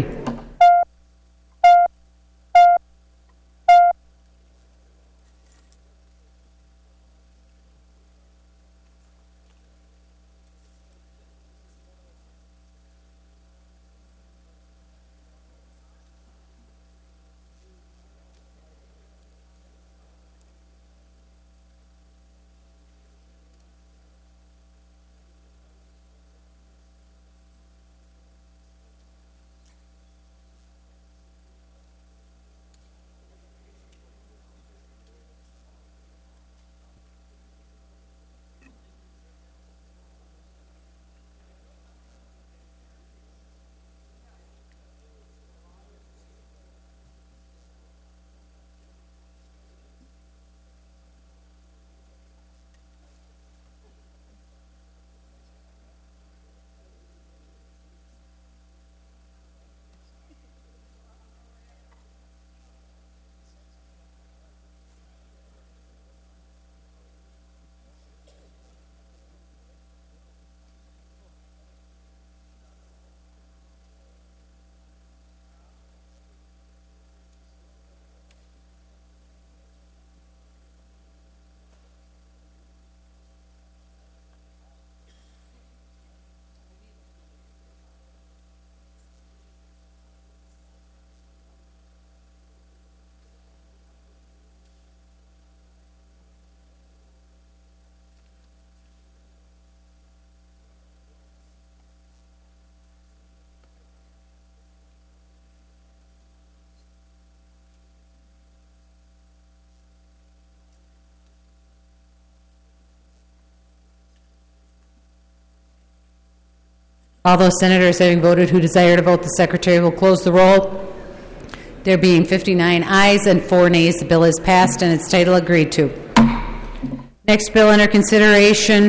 All those senators having voted who desire to vote, the Secretary will close the roll. There being 59 ayes and 4 nays, the bill is passed and its title agreed to. Next bill under consideration.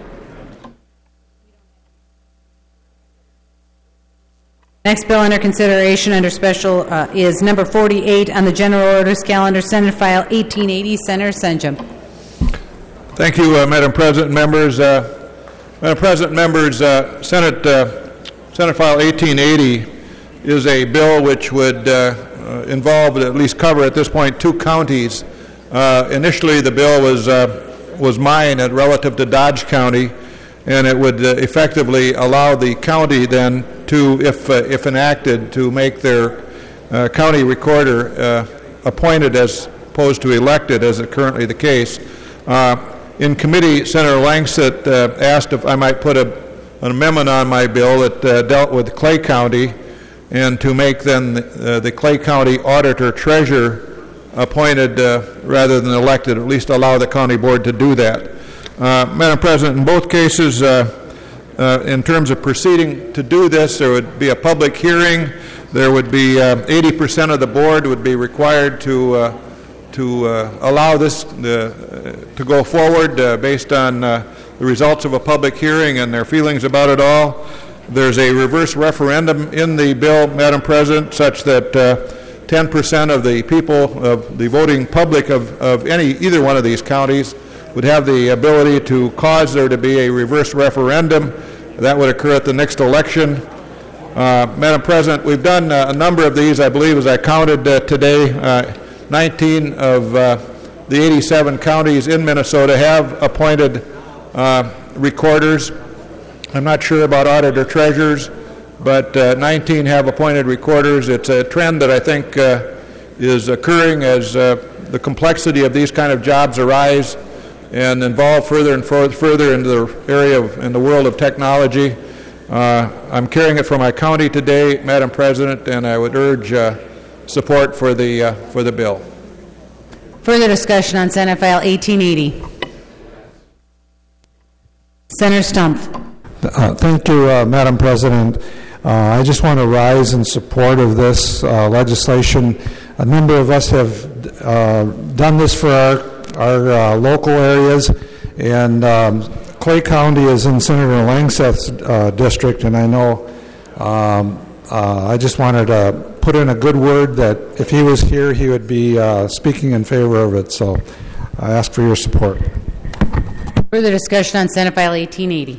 Next bill under consideration under special is number 48 on the general orders calendar, Senate File 1880. Senator Senjum. Thank you, Madam President, members. Madam President, members, Senate File 1880 is a bill which would involve, at least cover at this point, 2 counties. Initially, the bill was mine relative to Dodge County, and it would effectively allow the county then to, if enacted, to make their county recorder appointed as opposed to elected, as is currently the case. In committee, Senator Langsett asked if I might put an amendment on my bill that dealt with Clay County, and to make then the Clay County auditor treasurer appointed rather than elected, at least allow the county board to do that. Madam President, in both cases, in terms of proceeding to do this, there would be a public hearing. There would be 80% of the board would be required to allow this to go forward based on the results of a public hearing and their feelings about it all. There's a reverse referendum in the bill, Madam President, such that 10% of the people, of the voting public of either one of these counties would have the ability to cause there to be a reverse referendum. That would occur at the next election. Madam President, we've done a number of these, I believe, as I counted today. 19 of the 87 counties in Minnesota have appointed recorders. I'm not sure about auditor treasurers, but 19 have appointed recorders. It's a trend that I think is occurring as the complexity of these kind of jobs arise and evolve further and further into the area in the world of technology. I'm carrying it for my county today, Madam President, and I would urge support for the bill. Further discussion on Senate File 1880. Senator Stumpf. Thank you, Madam President. I just want to rise in support of this legislation. A number of us have done this for our local areas, and Clay County is in Senator Langsett's district, and I know I just wanted to put in a good word that if he was here, he would be speaking in favor of it. So I ask for your support. Further discussion on Senate File 1880.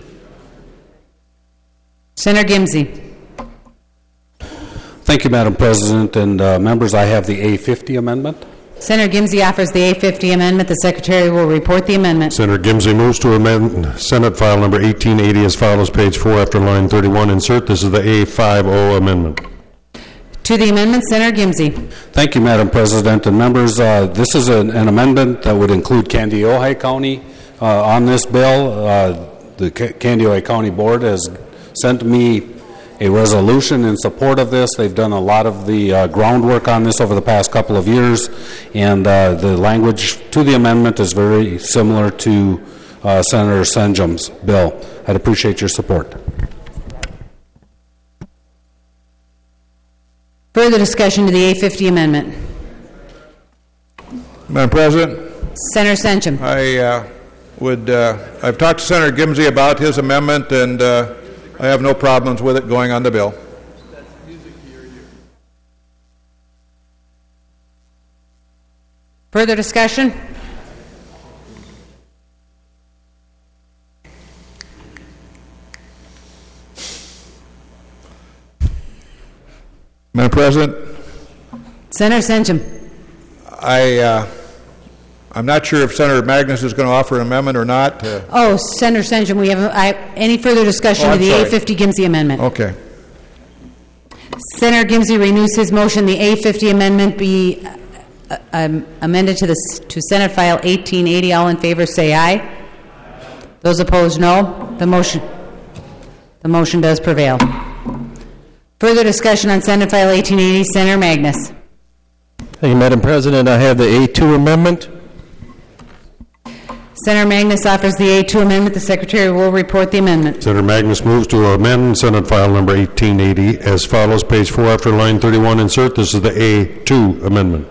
Senator Gimsey. Thank you, Madam President, and members, I have the A50 amendment. Senator Gimsey offers the A50 amendment. The Secretary will report the amendment. Senator Gimsey moves to amend Senate File number 1880 as follows, page 4 after line 31. Insert. This is the A50 amendment. To the amendment, Senator Gimsey. Thank you, Madam President, and members. This is an amendment that would include Kandiyohi County on this bill. The Kandiyohi County Board has sent me a resolution in support of this. They've done a lot of the groundwork on this over the past couple of years, and the language to the amendment is very similar to Senator Senjum's bill. I'd appreciate your support. Further discussion to the A50 amendment. Madam President. Senator Senjum. I've talked to Senator Gimsey about his amendment, and I have no problems with it going on the bill. Further discussion? Madam President. Senator Senjum. I'm not sure if Senator Magnus is going to offer an amendment or not. Senator Senjum, we have any further discussion to the A50 Gimsey amendment? Okay. Senator Gimsey renews his motion. The A50 amendment be amended to Senate File 1880. All in favor say aye. Those opposed, no. The motion does prevail. Further discussion on Senate File 1880. Senator Magnus. Thank you, Madam President. I have the A2 amendment. Senator Magnus offers the A2 amendment. The Secretary will report the amendment. Senator Magnus moves to amend Senate File Number 1880 as follows. Page 4 after line 31, insert. This is the A2 amendment.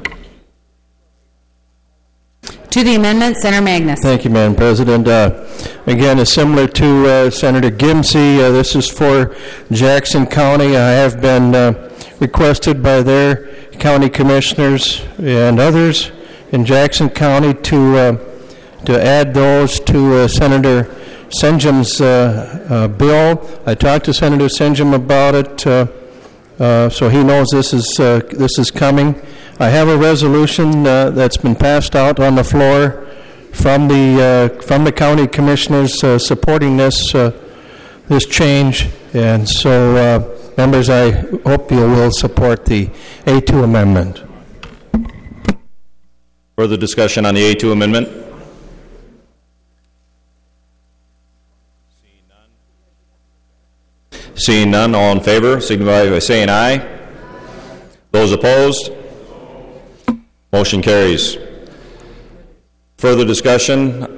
To the amendment, Senator Magnus. Thank you, Madam President. Again, it's similar to Senator Gimsey. This is for Jackson County. I have been requested by their county commissioners and others in Jackson County to add those to Senator Senjum's bill. I talked to Senator Senjum about it, so he knows this is coming. I have a resolution that's been passed out on the floor from the county commissioners supporting this change, and so members, I hope you will support the A2 amendment. Further discussion on the A2 amendment? Seeing none, all in favor signify by saying aye. Those opposed? Motion carries. Further discussion?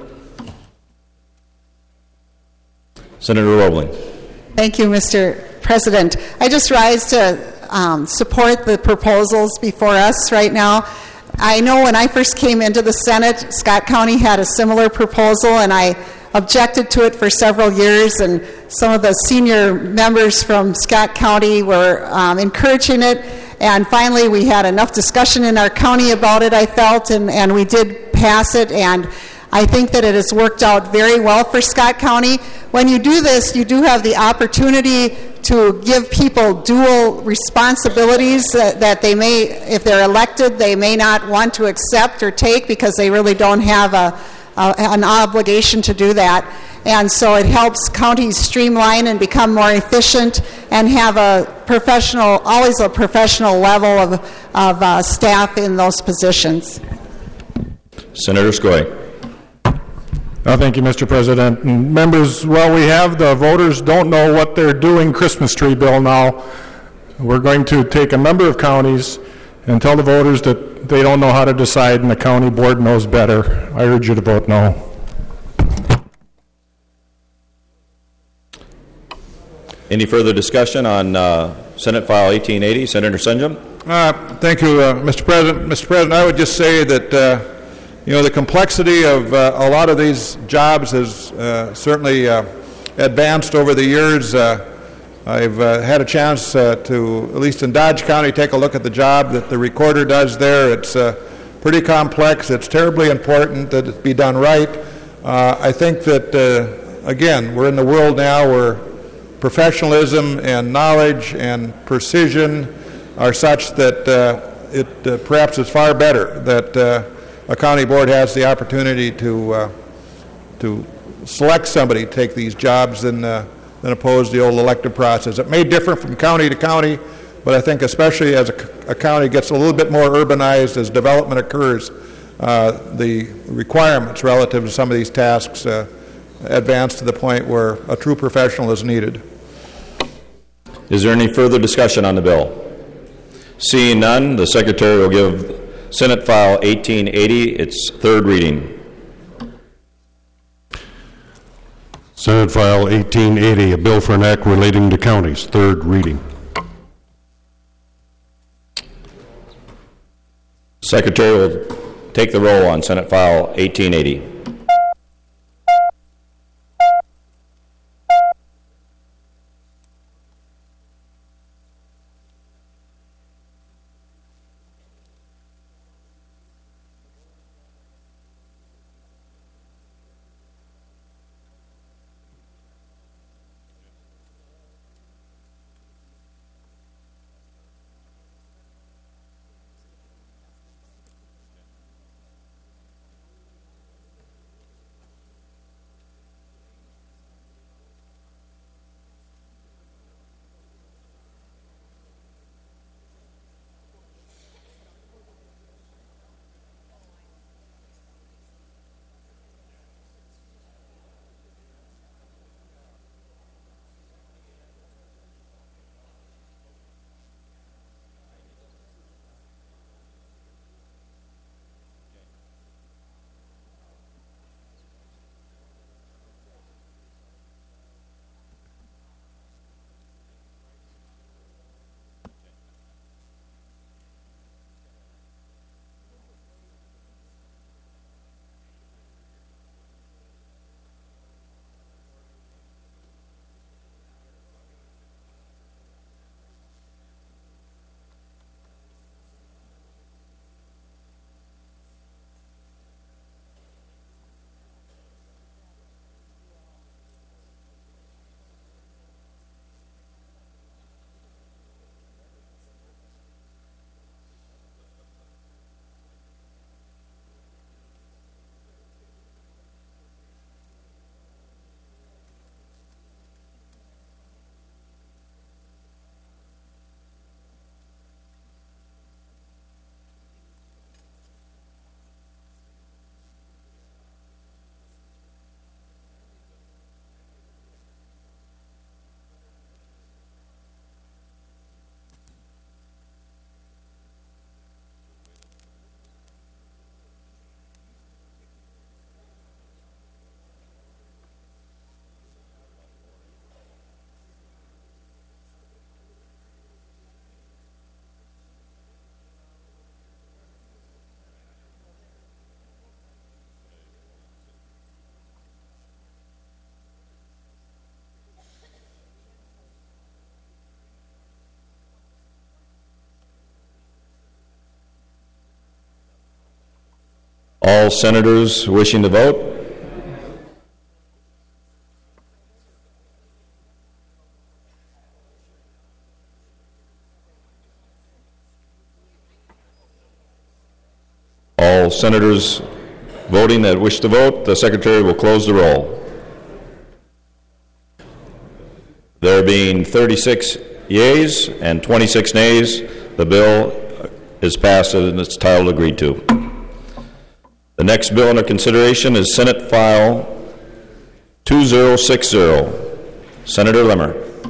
Senator Roebling. Thank you, Mr. President. I just rise to support the proposals before us right now. I know when I first came into the Senate, Scott County had a similar proposal, and I objected to it for several years, and some of the senior members from Scott County were encouraging it. And finally, we had enough discussion in our county about it, I felt, and we did pass it. And I think that it has worked out very well for Scott County. When you do this, you do have the opportunity to give people dual responsibilities that they may, if they're elected, they may not want to accept or take because they really don't have an obligation to do that. And so it helps counties streamline and become more efficient and have always a professional level of staff in those positions. Senator Skoye. Thank you, Mr. President. And members, while we have the voters don't know what they're doing Christmas tree bill now, we're going to take a number of counties and tell the voters that they don't know how to decide and the county board knows better. I urge you to vote no. Any further discussion on Senate File 1880? Senator Senjum? Thank you, Mr. President. Mr. President, I would just say that the complexity of a lot of these jobs has certainly advanced over the years. I've had a chance to, at least in Dodge County, take a look at the job that the recorder does there. It's pretty complex. It's terribly important that it be done right. I think that, again, we're in the world now where professionalism and knowledge and precision are such that it perhaps is far better that a county board has the opportunity to select somebody to take these jobs than oppose the old elective process. It may differ from county to county, but I think especially as a county gets a little bit more urbanized as development occurs, the requirements relative to some of these tasks advance to the point where a true professional is needed. Is there any further discussion on the bill? Seeing none, the Secretary will give Senate File 1880 its third reading. Senate File 1880, a bill for an act relating to counties, third reading. Secretary will take the roll on Senate File 1880. All senators wishing to vote? All senators voting that wish to vote, the secretary will close the roll. There being 36 yeas and 26 nays, the bill is passed and its title agreed to. The next bill under consideration is Senate File 2060. Senator Limmer.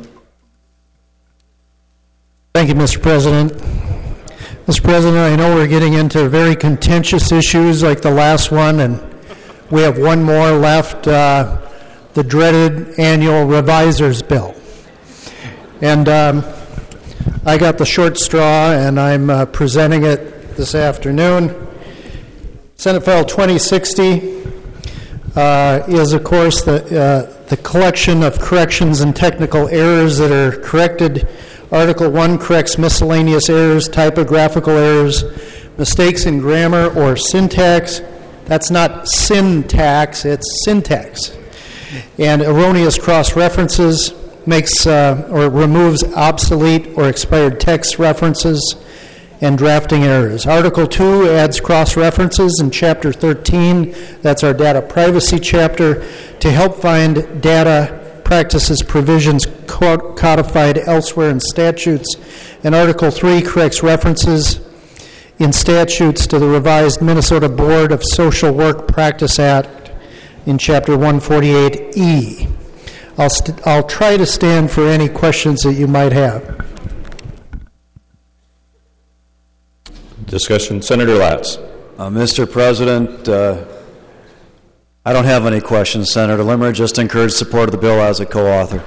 Thank you, Mr. President. Mr. President, I know we're getting into very contentious issues like the last one, and we have one more left, the dreaded annual revisers bill. And I got the short straw, and I'm presenting it this afternoon. Senate File 2060 is, of course, the collection of corrections and technical errors that are corrected. Article 1 corrects miscellaneous errors, typographical errors, mistakes in grammar or syntax. That's not syntax, it's syntax. And erroneous cross-references makes or removes obsolete or expired text references and drafting errors. Article 2 adds cross-references in Chapter 13, that's our data privacy chapter, to help find data practices provisions codified elsewhere in statutes. And Article 3 corrects references in statutes to the revised Minnesota Board of Social Work Practice Act in Chapter 148E. I'll try to stand for any questions that you might have. Discussion. Senator Latz. Mr. President, I don't have any questions, Senator Limmer. Just encourage support of the bill as a co-author.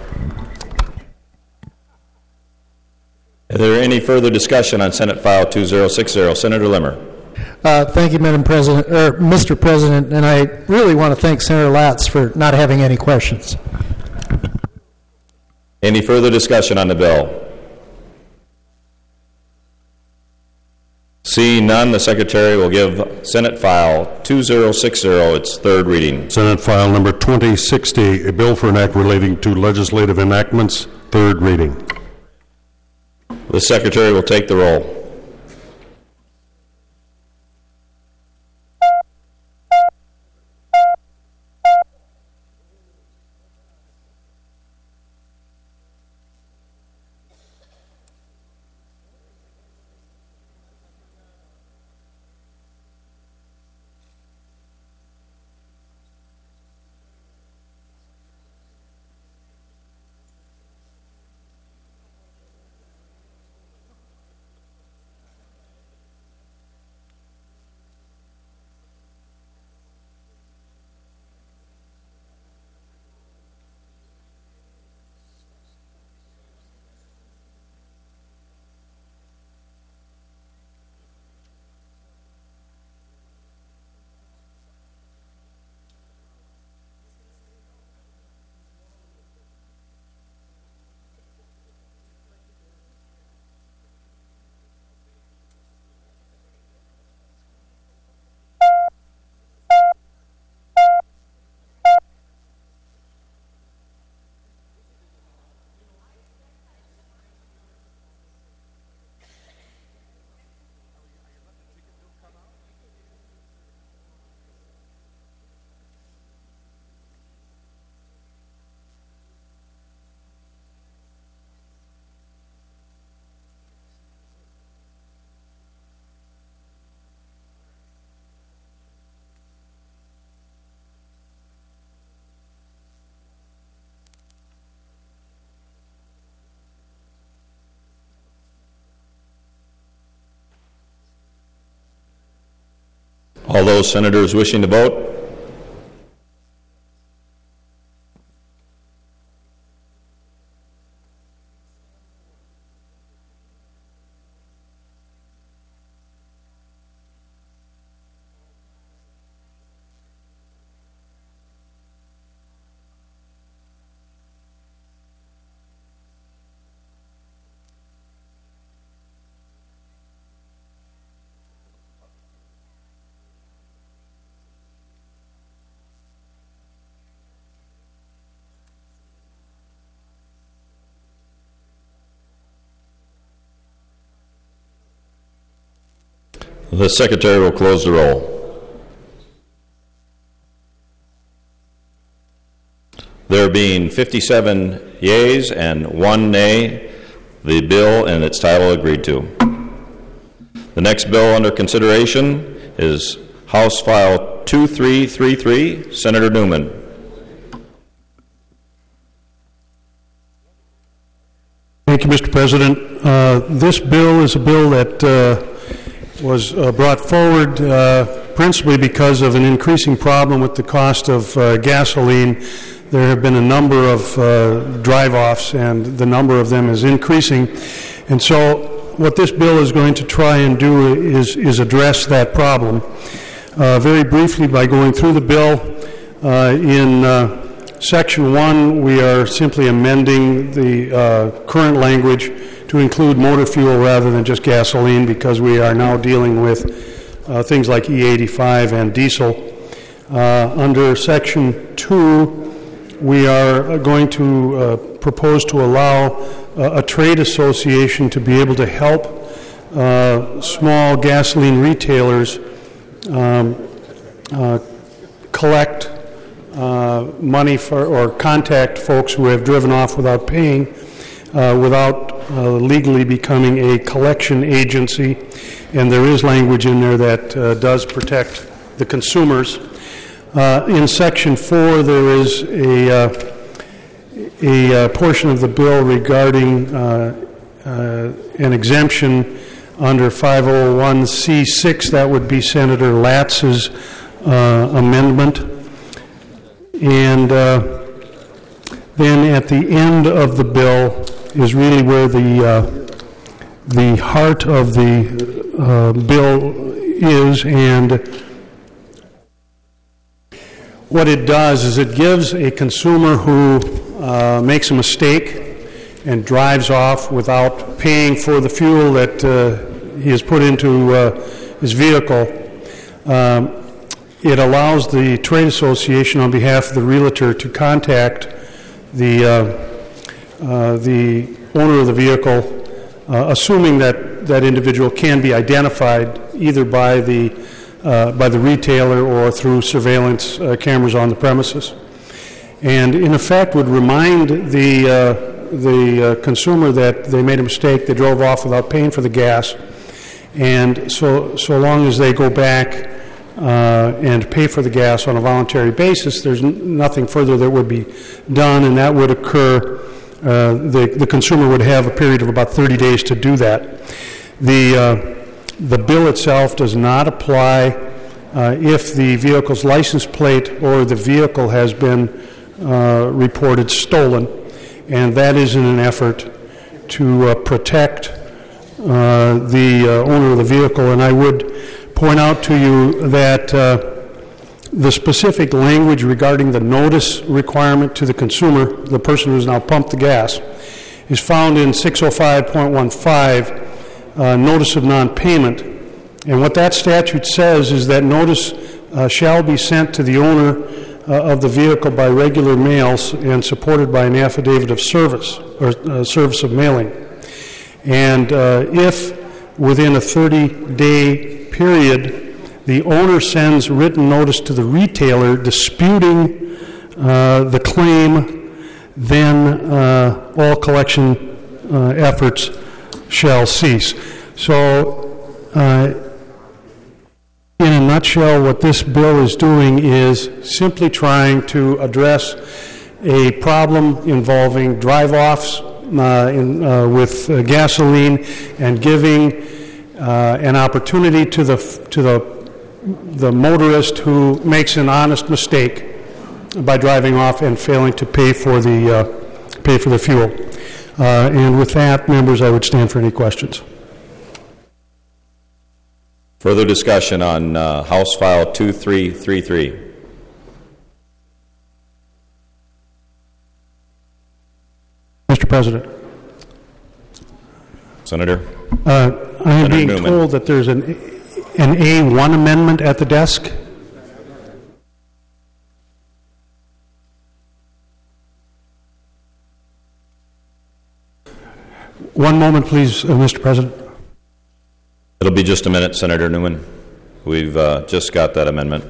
Is there any further discussion on Senate File 2060? Senator Limmer. Thank you, Madam President, or Mr. President, and I really want to thank Senator Latz for not having any questions. Any further discussion on the bill? Seeing none, the Secretary will give Senate File 2060 its third reading. Senate File number 2060, a bill for an act relating to legislative enactments, third reading. The Secretary will take the roll. All those senators wishing to vote? The Secretary will close the roll. There being 57 yeas and 1 nay, the bill and its title agreed to. The next bill under consideration is House File 2333, Senator Newman. Thank you, Mr. President. This bill is a bill that was brought forward principally because of an increasing problem with the cost of gasoline. There have been a number of drive-offs, and the number of them is increasing. And so what this bill is going to try and do is address that problem. Very briefly, by going through the bill, in Section 1, we are simply amending the current language to include motor fuel rather than just gasoline, because we are now dealing with things like E85 and diesel. Under Section 2, we are going to propose to allow a trade association to be able to help small gasoline retailers collect money for, or contact folks who have driven off without paying, without legally becoming a collection agency. And there is language in there that does protect the consumers. In Section 4, there is a portion of the bill regarding an exemption under 501c6. That would be Senator Latz's amendment. And then at the end of the bill is really where the heart of the bill is, and what it does is it gives a consumer who makes a mistake and drives off without paying for the fuel that he has put into his vehicle. It allows the trade association on behalf of the realtor to contact the owner of the vehicle, assuming that that individual can be identified either by the retailer or through surveillance cameras on the premises, and in effect would remind the consumer that they made a mistake, they drove off without paying for the gas, and so long as they go back and pay for the gas on a voluntary basis, there's nothing further that would be done, and that would occur. The consumer would have a period of about 30 days to do that. The bill itself does not apply if the vehicle's license plate or the vehicle has been reported stolen, and that is in an effort to protect the owner of the vehicle. And I would point out to you that the specific language regarding the notice requirement to the consumer, the person who's now pumped the gas, is found in 605.15, notice of non-payment. And what that statute says is that notice shall be sent to the owner of the vehicle by regular mail and supported by an affidavit of service or service of mailing. And if within a 30-day period the owner sends written notice to the retailer disputing the claim, then all collection efforts shall cease. So in a nutshell, what this bill is doing is simply trying to address a problem involving drive-offs with gasoline, and giving an opportunity to the motorist who makes an honest mistake by driving off and failing to pay for the fuel. And with that, members, I would stand for any questions. Further discussion on House File 2333. Mr. President. Senator. I am being told that there's an A1 amendment at the desk. One moment, please, Mr. President. It'll be just a minute, Senator Newman. We've just got that amendment.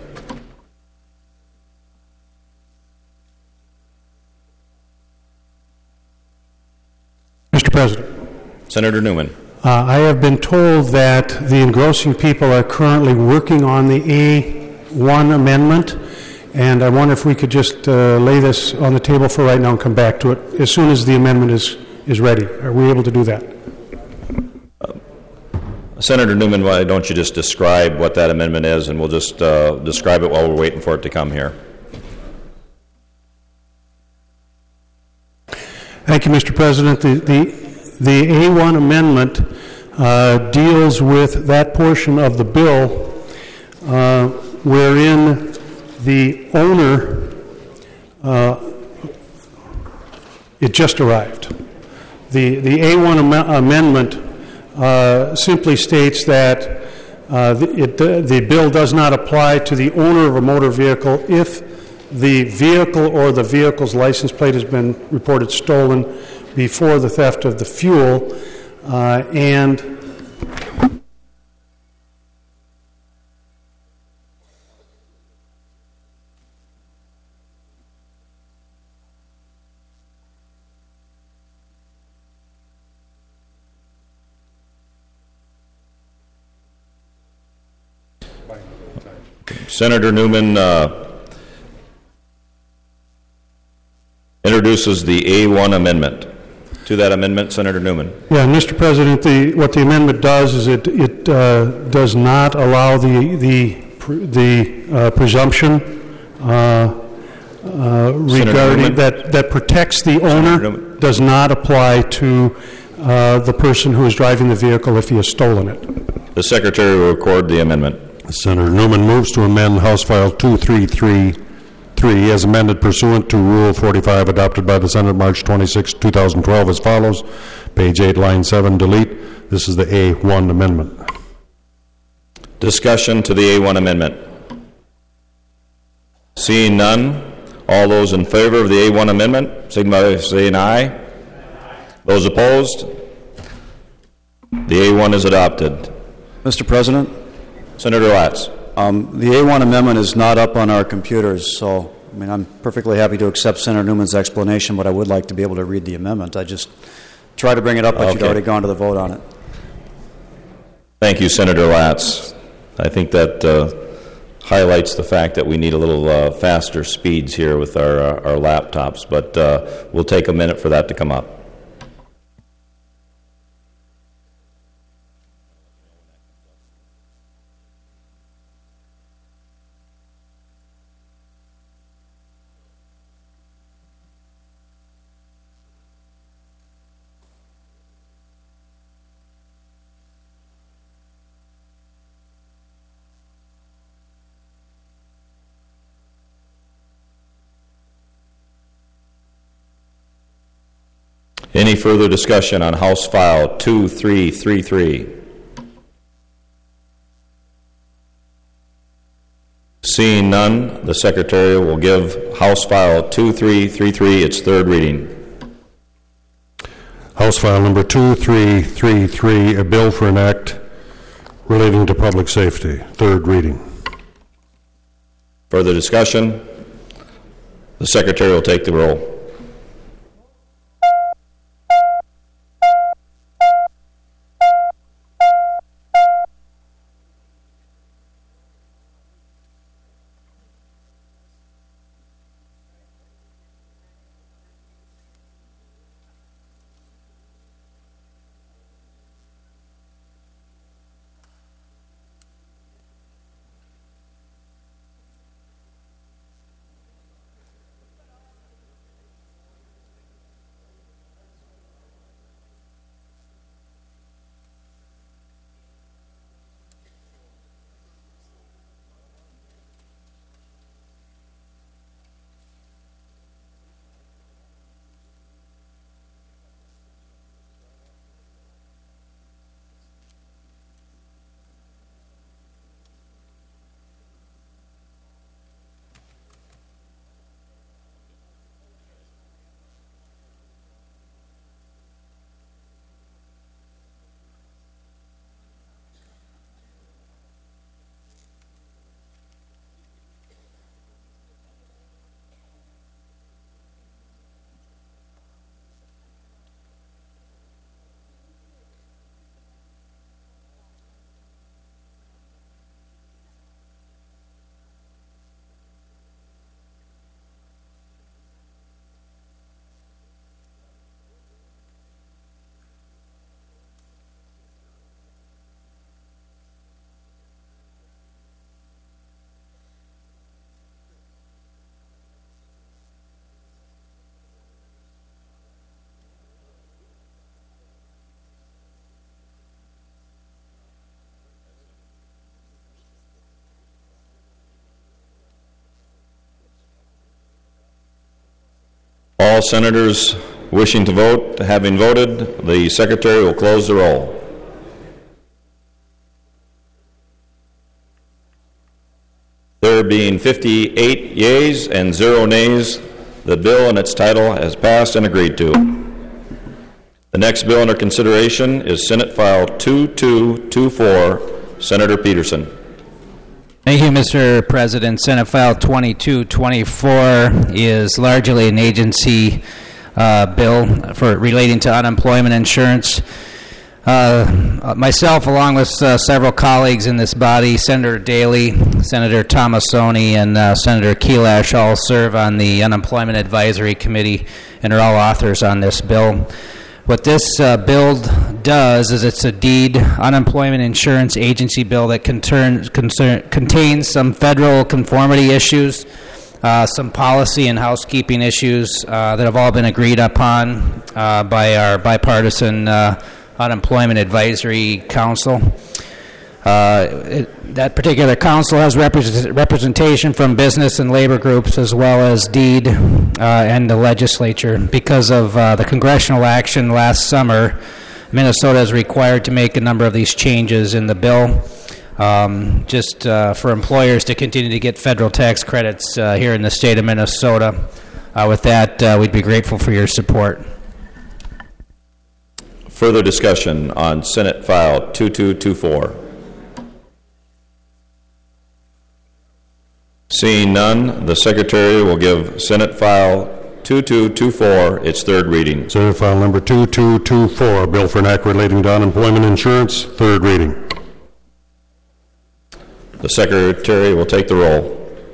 Mr. President. Senator Newman. I have been told that the engrossing people are currently working on the A1 amendment, and I wonder if we could just lay this on the table for right now and come back to it as soon as the amendment is ready. Are we able to do that? Senator Newman, why don't you just describe what that amendment is, and we'll just describe it while we're waiting for it to come here. Thank you, Mr. President. The A1 amendment deals with that portion of the bill wherein the owner, it just arrived. The A1 amendment simply states that the bill does not apply to the owner of a motor vehicle if the vehicle or the vehicle's license plate has been reported stolen before the theft of the fuel, and Senator Newman introduces the A1 amendment. To that amendment, Senator Newman. Yeah, Mr. President, what the amendment does is it does not allow the presumption regarding that protects the owner does not apply to the person who is driving the vehicle if he has stolen it. The Secretary will record the amendment. Senator Newman moves to amend House File 2333 as amended pursuant to Rule 45 adopted by the Senate March 26, 2012 as follows. Page 8, line 7, delete. This is the A1 amendment. Discussion to the A1 amendment. Seeing none, all those in favor of the A1 amendment, signify by saying aye. Those opposed? The A1 is adopted. Mr. President? Senator Latz. The A1 amendment is not up on our computers, so I'm perfectly happy to accept Senator Newman's explanation, but I would like to be able to read the amendment. I just tried to bring it up, but you'd already gone to the vote on it. Thank you, Senator Latz. I think that highlights the fact that we need a little faster speeds here with our laptops, but we'll take a minute for that to come up. Any further discussion on House File 2333? Seeing none, the Secretary will give House File 2333 its third reading. House File number 2333, a bill for an act relating to public safety, third reading. Further discussion? The Secretary will take the roll. All senators wishing to vote, having voted, the secretary will close the roll. There being 58 yeas and 0 nays, the bill and its title has passed and agreed to. The next bill under consideration is Senate File 2224, Senator Peterson. Thank you, Mr. President. Senate File 2224 is largely an agency bill relating to unemployment insurance. Myself, along with several colleagues in this body, Senator Daley, Senator Tomassoni, and Senator Kelash, all serve on the Unemployment Advisory Committee and are all authors on this bill. What this bill does is it's a deed unemployment insurance agency bill that contains some federal conformity issues, some policy and housekeeping issues that have all been agreed upon by our bipartisan Unemployment Advisory Council. That particular council has representation from business and labor groups as well as DEED and the legislature. Because of the congressional action last summer, Minnesota is required to make a number of these changes in the bill just for employers to continue to get federal tax credits here in the state of Minnesota. With that, we'd be grateful for your support. Further discussion on Senate File 2224. Seeing none, the Secretary will give Senate File 2224 its third reading. Senate File number 2224, a bill for an act relating to unemployment insurance, third reading. The Secretary will take the roll.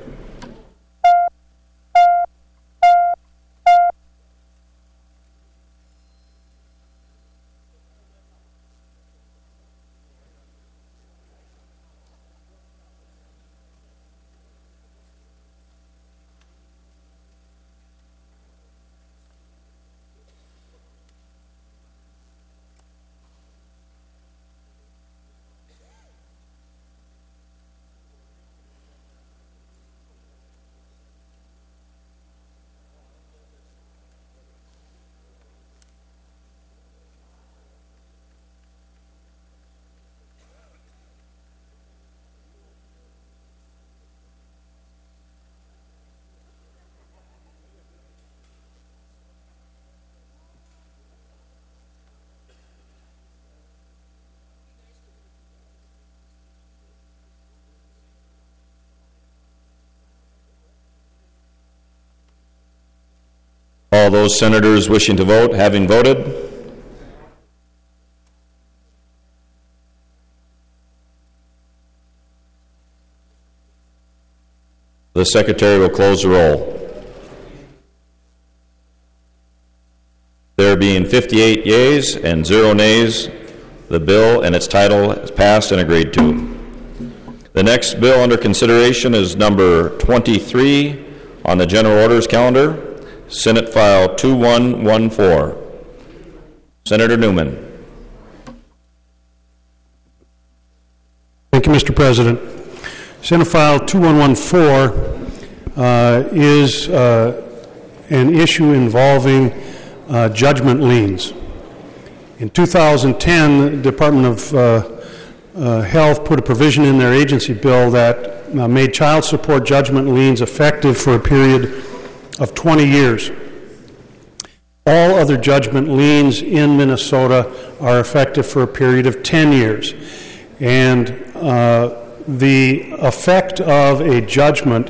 All those senators wishing to vote, having voted, the Secretary will close the roll. There being 58 yeas and 0 nays, the bill and its title is passed and agreed to. The next bill under consideration is number 23 on the general orders calendar, Senate File 2114. Senator Newman. Thank you, Mr. President. Senate File 2114 is an issue involving judgment liens. In 2010, the Department of Health put a provision in their agency bill that made child support judgment liens effective for a period of 20 years. All other judgment liens in Minnesota are effective for a period of 10 years. And the effect of a judgment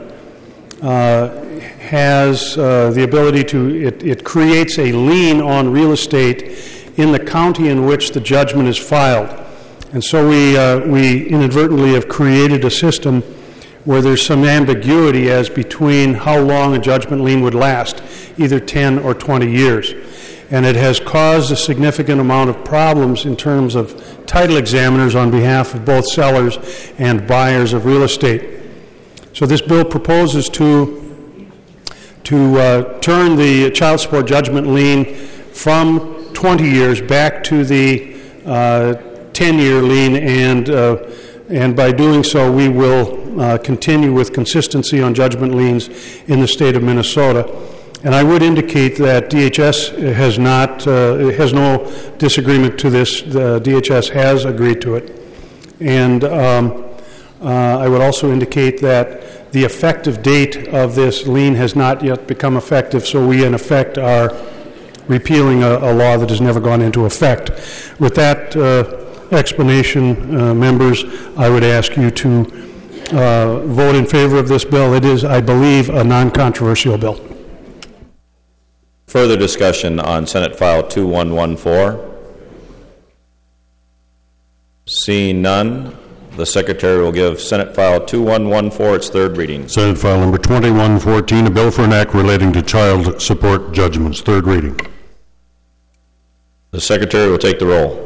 has the ability to, it creates a lien on real estate in the county in which the judgment is filed. And so we inadvertently have created a system where there's some ambiguity as between how long a judgment lien would last, either 10 or 20 years. And it has caused a significant amount of problems in terms of title examiners on behalf of both sellers and buyers of real estate. So this bill proposes to turn the child support judgment lien from 20 years back to the 10-year lien, and by doing so we will continue with consistency on judgment liens in the state of Minnesota. And I would indicate that DHS has not, has no disagreement to this. The DHS has agreed to it. And I would also indicate that the effective date of this lien has not yet become effective, so we in effect are repealing a law that has never gone into effect. With that explanation, members, I would ask you to vote in favor of this bill. It is, I believe, a non-controversial bill. Further discussion on Senate File 2114? Seeing none, the Secretary will give Senate File 2114 its third reading. Senate File Number 2114, a bill for an act relating to child support judgments, third reading. The Secretary will take the roll.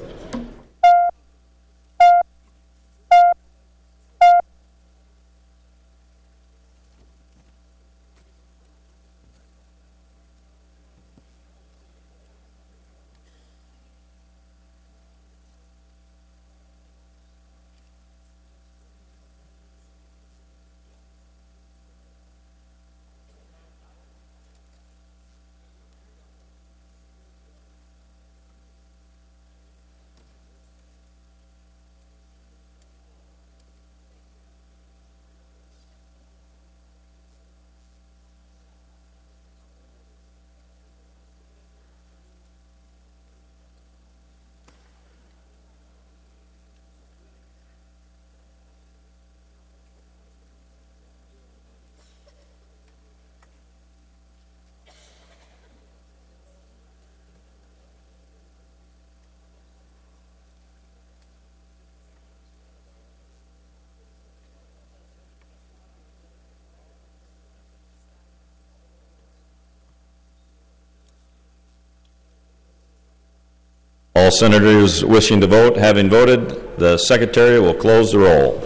All senators wishing to vote having voted, the Secretary will close the roll.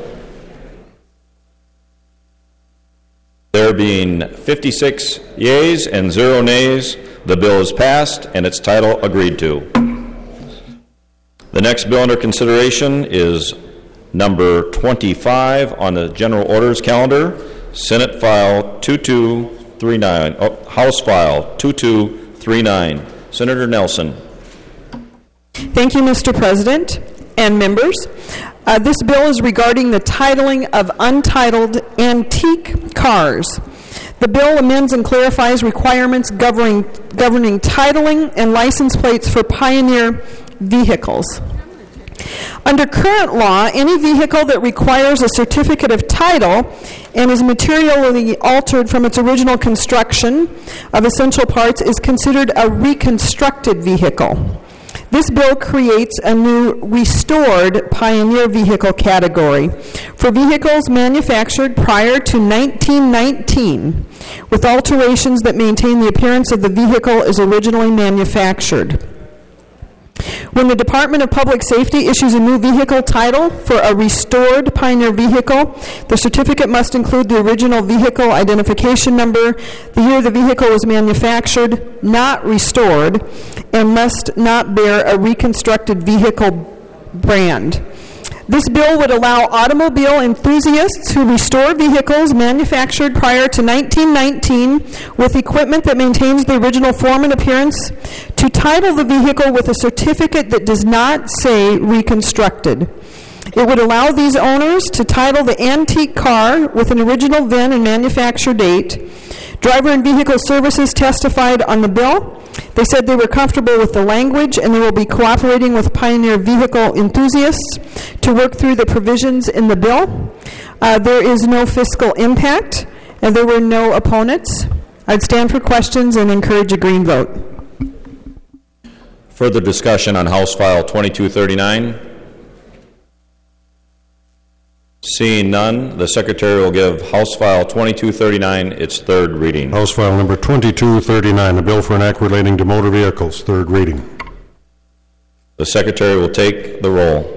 There being 56 yeas and 0 nays, the bill is passed and its title agreed to. The next bill under consideration is number 25 on the general orders calendar, Senate File 2239, House File 2239. Senator Nelson. Thank you, Mr. President and members. This bill is regarding the titling of untitled antique cars. The bill amends and clarifies requirements governing titling and license plates for Pioneer vehicles. Under current law, any vehicle that requires a certificate of title and is materially altered from its original construction of essential parts is considered a reconstructed vehicle. This bill creates a new restored Pioneer vehicle category for vehicles manufactured prior to 1919 with alterations that maintain the appearance of the vehicle as originally manufactured. When the Department of Public Safety issues a new vehicle title for a restored Pioneer vehicle, the certificate must include the original vehicle identification number, the year the vehicle was manufactured, not restored, and must not bear a reconstructed vehicle brand. This bill would allow automobile enthusiasts who restore vehicles manufactured prior to 1919 with equipment that maintains the original form and appearance to title the vehicle with a certificate that does not say reconstructed. It would allow these owners to title the antique car with an original VIN and manufacture date. Driver and Vehicle Services testified on the bill. They said they were comfortable with the language and they will be cooperating with Pioneer vehicle enthusiasts to work through the provisions in the bill. There is no fiscal impact and there were no opponents. I'd stand for questions and encourage a green vote. Further discussion on House File 2239? Seeing none, the Secretary will give House File 2239 its third reading. House File Number 2239, a bill for an act relating to motor vehicles, third reading. The Secretary will take the roll.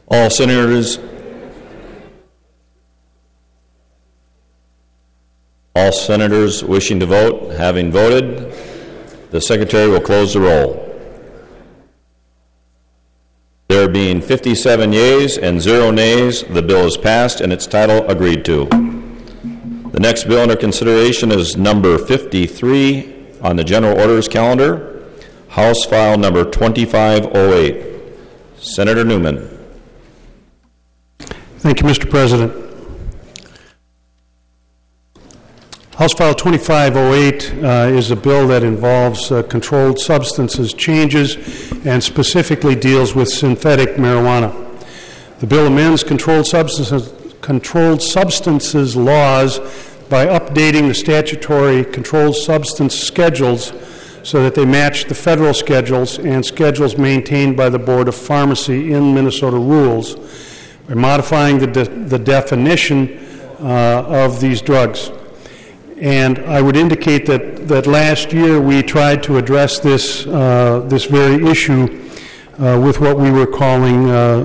All senators wishing to vote, having voted, the Secretary will close the roll. There being 57 yeas and 0 nays, the bill is passed and its title agreed to. The next bill under consideration is number 53 on the General Orders calendar, House File number 2508. Senator Newman. Thank you, Mr. President. House File 2508 is a bill that involves controlled substances changes and specifically deals with synthetic marijuana. The bill amends controlled substances laws by updating the statutory controlled substance schedules so that they match the federal schedules and schedules maintained by the Board of Pharmacy in Minnesota rules. By modifying the definition of these drugs. And I would indicate that last year we tried to address this very issue with what we were calling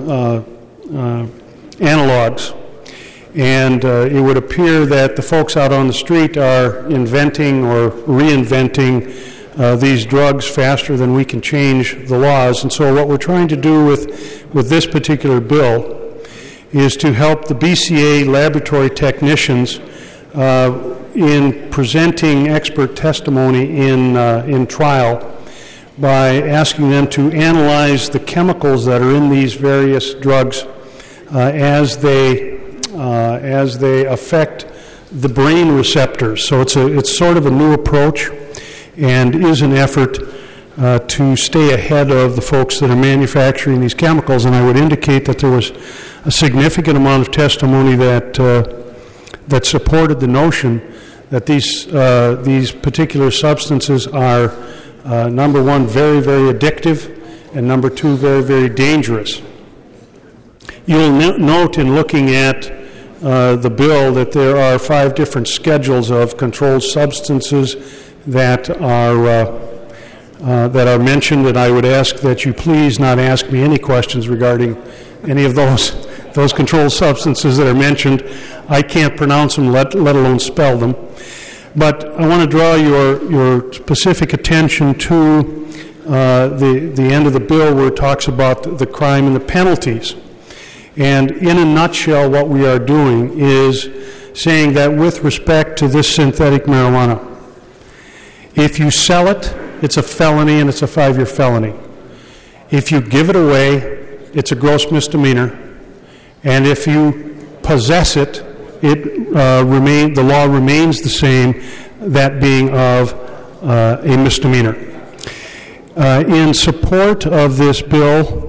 analogs. And it would appear that the folks out on the street are inventing or reinventing these drugs faster than we can change the laws. And so what we're trying to do with this particular bill is to help the BCA laboratory technicians in presenting expert testimony in trial by asking them to analyze the chemicals that are in these various drugs as they affect the brain receptors. So it's sort of a new approach and is an effort to stay ahead of the folks that are manufacturing these chemicals. And I would indicate that there was a significant amount of testimony that supported the notion that these particular substances are, number one, very, very addictive, and number two, very, very dangerous. You'll note in looking at the bill that there are 5 different schedules of controlled substances that are mentioned, and I would ask that you please not ask me any questions regarding any of those controlled substances that are mentioned. I can't pronounce them, let alone spell them. But I want to draw your specific attention to the end of the bill where it talks about the crime and the penalties. And in a nutshell, what we are doing is saying that with respect to this synthetic marijuana, if you sell it, it's a felony and it's a 5-year felony. If you give it away, it's a gross misdemeanor. And if you possess it, the law remains the same, that being of a misdemeanor. In support of this bill,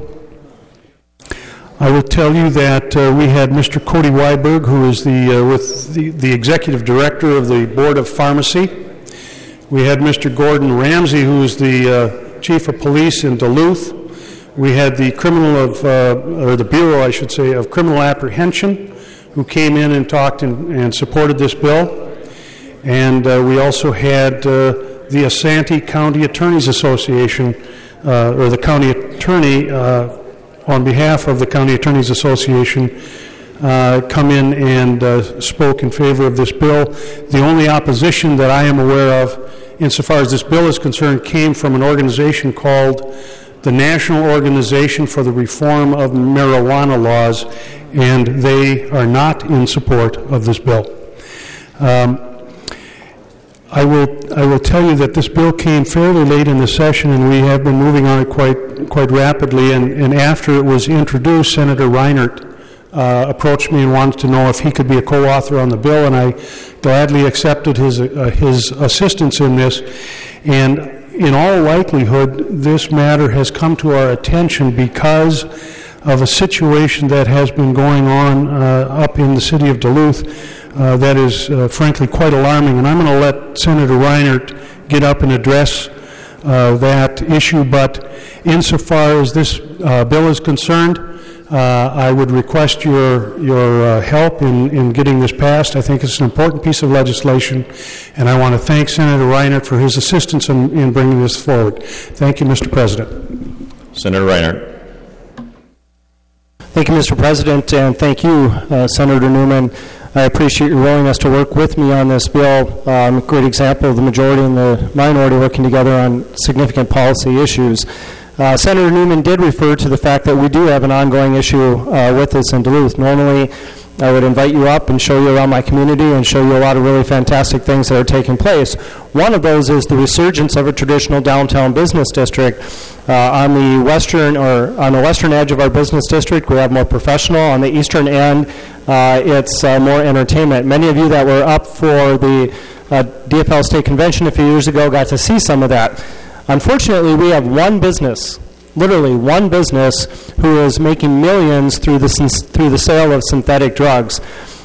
I will tell you that we had Mr. Cody Weiberg, who is the executive director of the Board of Pharmacy. We had Mr. Gordon Ramsey, who is the chief of police in Duluth. We had the the Bureau, I should say, of Criminal Apprehension, who came in and talked and supported this bill. And we also had the Asante County Attorneys Association, or the county attorney on behalf of the County Attorneys Association, come in and spoke in favor of this bill. The only opposition that I am aware of, insofar as this bill is concerned, came from an organization called the National Organization for the Reform of Marijuana Laws, and they are not in support of this bill. I will tell you that this bill came fairly late in the session, and we have been moving on it quite rapidly. And after it was introduced, Senator Reinert approached me and wanted to know if he could be a co-author on the bill, and I gladly accepted his assistance in this. And in all likelihood, this matter has come to our attention because of a situation that has been going on up in the city of Duluth that is frankly quite alarming. And I'm going to let Senator Reinert get up and address that issue. But insofar as this bill is concerned, I would request your help in getting this passed. I think it's an important piece of legislation, and I want to thank Senator Reinert for his assistance in bringing this forward. Thank you, Mr. President. Senator Reinert. Thank you, Mr. President, and thank you, Senator Newman. I appreciate your willingness to work with me on this bill. A great example of the majority and the minority working together on significant policy issues. Senator Newman did refer to the fact that we do have an ongoing issue with this in Duluth. Normally, I would invite you up and show you around my community and show you a lot of really fantastic things that are taking place. One of those is the resurgence of a traditional downtown business district. On the western edge of our business district, we have more professional. On the eastern end, it's more entertainment. Many of you that were up for the DFL State Convention a few years ago got to see some of that. Unfortunately, we have one business, literally one business, who is making millions through the sale of synthetic drugs.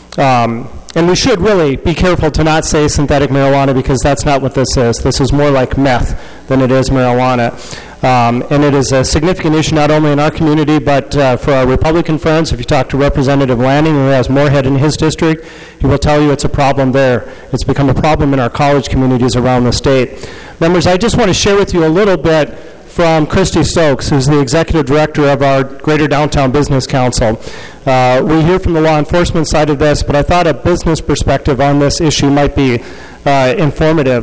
And we should really be careful to not say synthetic marijuana, because that's not what this is. This is more like meth than it is marijuana. And it is a significant issue not only in our community, but for our Republican friends. If you talk to Representative Lanning, who has Moorhead in his district, he will tell you it's a problem there. It's become a problem in our college communities around the state. Members, I just want to share with you a little bit from Christy Stokes, who's the executive director of our Greater Downtown Business Council. We hear from the law enforcement side of this, but I thought a business perspective on this issue might be informative.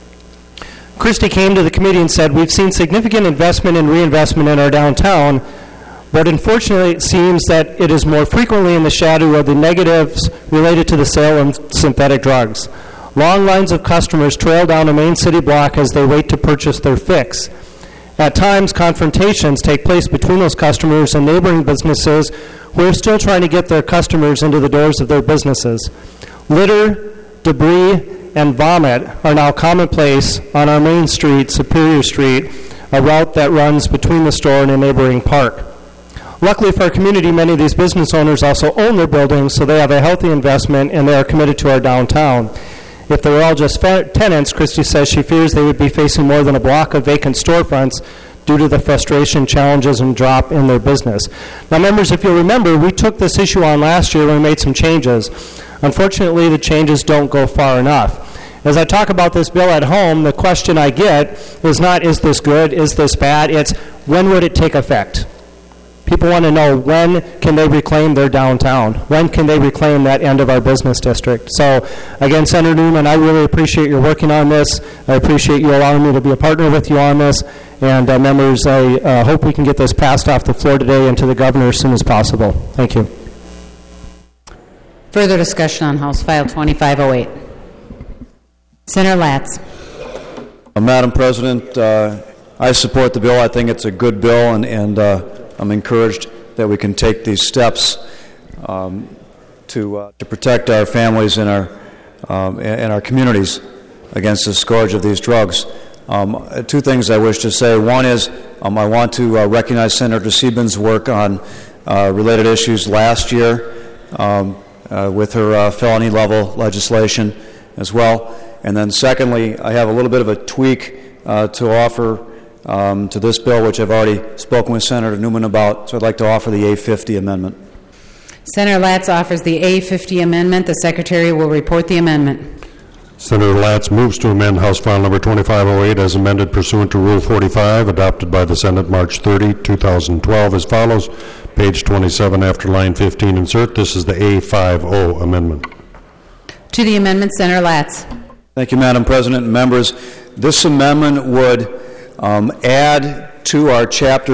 Christy came to the committee and said, we've seen significant investment and reinvestment in our downtown, but unfortunately it seems that it is more frequently in the shadow of the negatives related to the sale of synthetic drugs. Long lines of customers trail down a main city block as they wait to purchase their fix. At times, confrontations take place between those customers and neighboring businesses who are still trying to get their customers into the doors of their businesses. Litter, debris, and vomit are now commonplace on our main street, Superior Street, a route that runs between the store and a neighboring park. Luckily for our community, many of these business owners also own their buildings, so they have a healthy investment and they are committed to our downtown. If they were all just tenants, Christy says she fears they would be facing more than a block of vacant storefronts due to the frustration, challenges, and drop in their business. Now, members, if you'll remember, we took this issue on last year when we made some changes. Unfortunately, the changes don't go far enough. As I talk about this bill at home, the question I get is not, is this good, is this bad? It's, when would it take effect? People want to know, when can they reclaim their downtown? When can they reclaim that end of our business district? So, again, Senator Newman, I really appreciate your working on this. I appreciate you allowing me to be a partner with you on this. And members, I hope we can get this passed off the floor today and to the governor as soon as possible. Thank you. Further discussion on House File 2508. Senator Latz. Madam President, I support the bill. I think it's a good bill, and I'm encouraged that we can take these steps to protect our families and our communities against the scourge of these drugs. Two things I wish to say. One is I want to recognize Senator Siebens' work on related issues last year with her felony level legislation as well. And then secondly, I have a little bit of a tweak to offer to this bill, which I've already spoken with Senator Newman about, so I'd like to offer the A50 amendment. Senator Latz offers the A50 amendment. The Secretary will report the amendment. Senator Latz moves to amend House File Number 2508 as amended pursuant to Rule 45, adopted by the Senate March 30, 2012, as follows. Page 27 after line 15, insert. This is the A50 amendment. To the amendment, Senator Latz. Thank you, Madam President and members. This amendment would add to our Chapter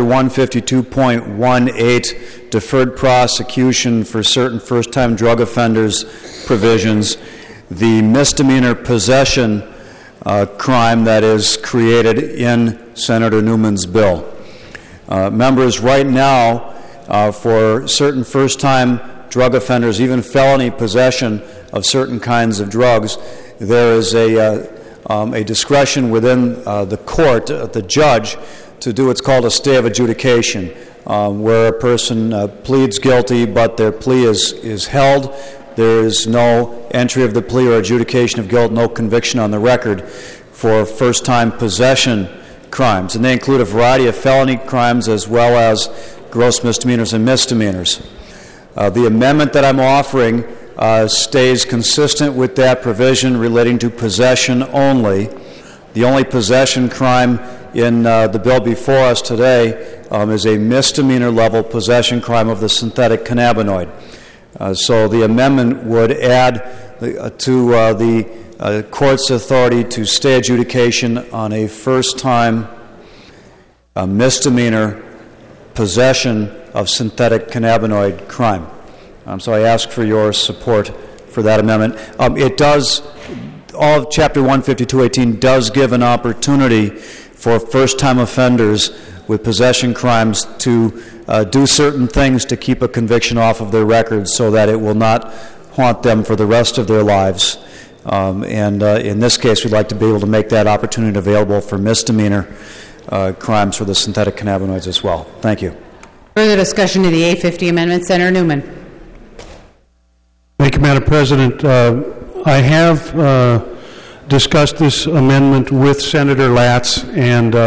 152.18 deferred prosecution for certain first-time drug offenders provisions the misdemeanor possession crime that is created in Senator Newman's bill. Members, right now, for certain first-time drug offenders, even felony possession of certain kinds of drugs, there is a discretion within the court, the judge, to do what's called a stay of adjudication, where a person pleads guilty, but their plea is held. There is no entry of the plea or adjudication of guilt, no conviction on the record for first-time possession crimes. And they include a variety of felony crimes as well as gross misdemeanors and misdemeanors. The amendment that I'm offering stays consistent with that provision relating to possession only. The only possession crime in the bill before us today is a misdemeanor level possession crime of the synthetic cannabinoid. So the amendment would add to the court's authority to stay adjudication on a first-time misdemeanor possession of synthetic cannabinoid crime. So I ask for your support for that amendment. It does, all of Chapter 152.18 does give an opportunity for first-time offenders with possession crimes to do certain things to keep a conviction off of their records so that it will not haunt them for the rest of their lives. And in this case, we'd like to be able to make that opportunity available for misdemeanor crimes for the synthetic cannabinoids as well. Thank you. Further discussion of the A50 amendment. Senator Newman. Thank you, Madam President. I have discussed this amendment with Senator Latz, and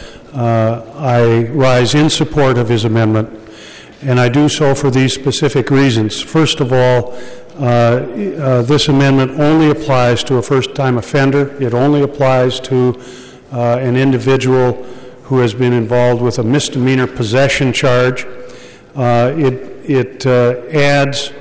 I rise in support of his amendment, and I do so for these specific reasons. First of all, this amendment only applies to a first-time offender. It only applies to an individual who has been involved with a misdemeanor possession charge. It adds,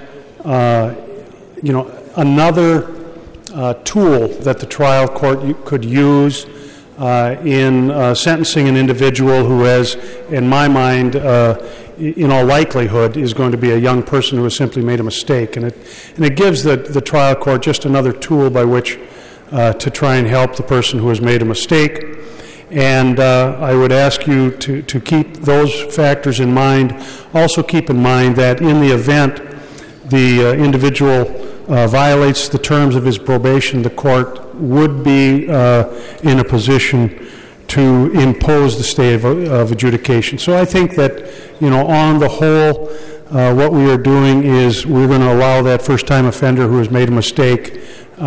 another tool that the trial court could use in sentencing an individual who has, in my mind, in all likelihood, is going to be a young person who has simply made a mistake. And it gives the trial court just another tool by which to try and help the person who has made a mistake. And I would ask you to keep those factors in mind. Also keep in mind that in the event the individual violates the terms of his probation, the court would be in a position to impose the stay of adjudication. So I think that, on the whole, what we are doing is we're going to allow that first-time offender who has made a mistake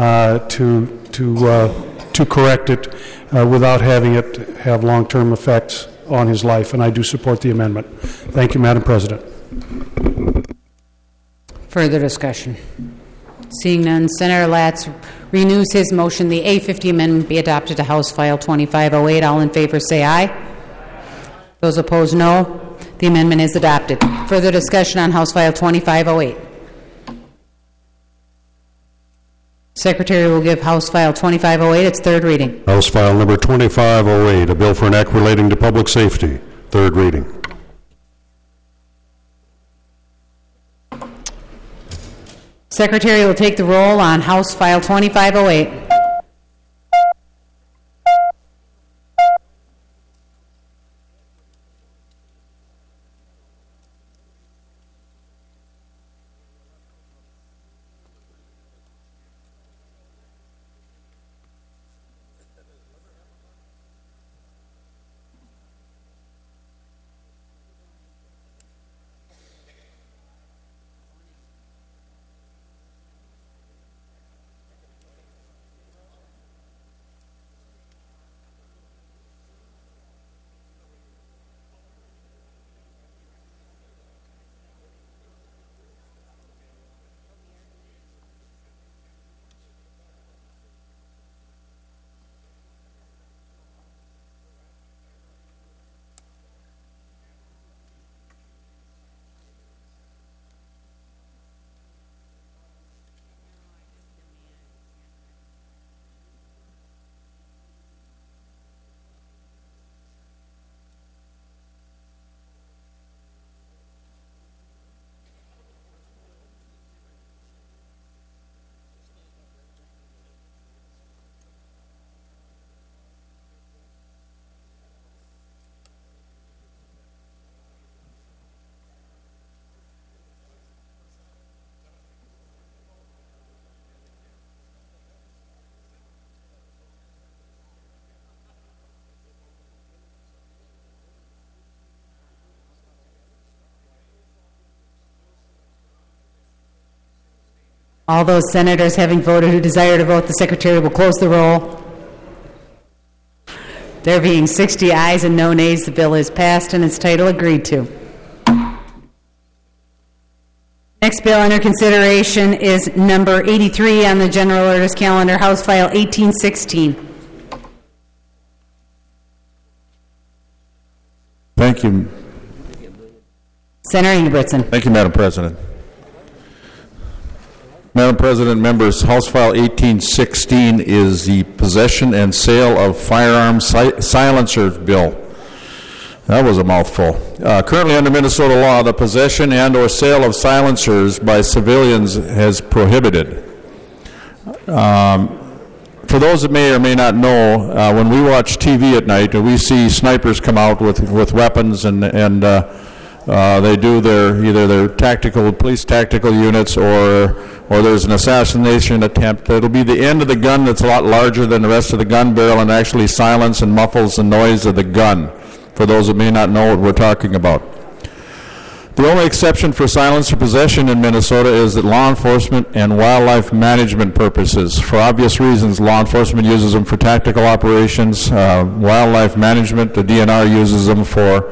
to correct it without having it have long-term effects on his life, and I do support the amendment. Thank you, Madam President. Further discussion. Seeing none, Senator Latz renews his motion the A50 amendment be adopted to House File 2508. All in favor say aye. Those opposed, no. The amendment is adopted. Further discussion on House File 2508. Secretary will give House File 2508 its third reading. House File Number 2508, a bill for an act relating to public safety, third reading. Secretary will take the roll on House File 2508. All those senators having voted who desire to vote, the Secretary will close the roll. There being 60 ayes and no nays, the bill is passed and its title agreed to. Next bill under consideration is number 83 on the General Orders Calendar, House File 1816. Thank you, Senator Ingebrigtsen. Thank you, Madam President. Madam President, members, House File 1816 is the possession and sale of firearms silencers bill. That was a mouthful. Currently under Minnesota law, the possession and or sale of silencers by civilians is prohibited. For those that may or may not know, when we watch TV at night, we see snipers come out with weapons and they do either their police tactical units or there's an assassination attempt. It'll be the end of the gun that's a lot larger than the rest of the gun barrel and actually silence and muffles the noise of the gun, for those that may not know what we're talking about. The only exception for silencer possession in Minnesota is that law enforcement and wildlife management purposes. For obvious reasons, law enforcement uses them for tactical operations. Wildlife management, the DNR uses them for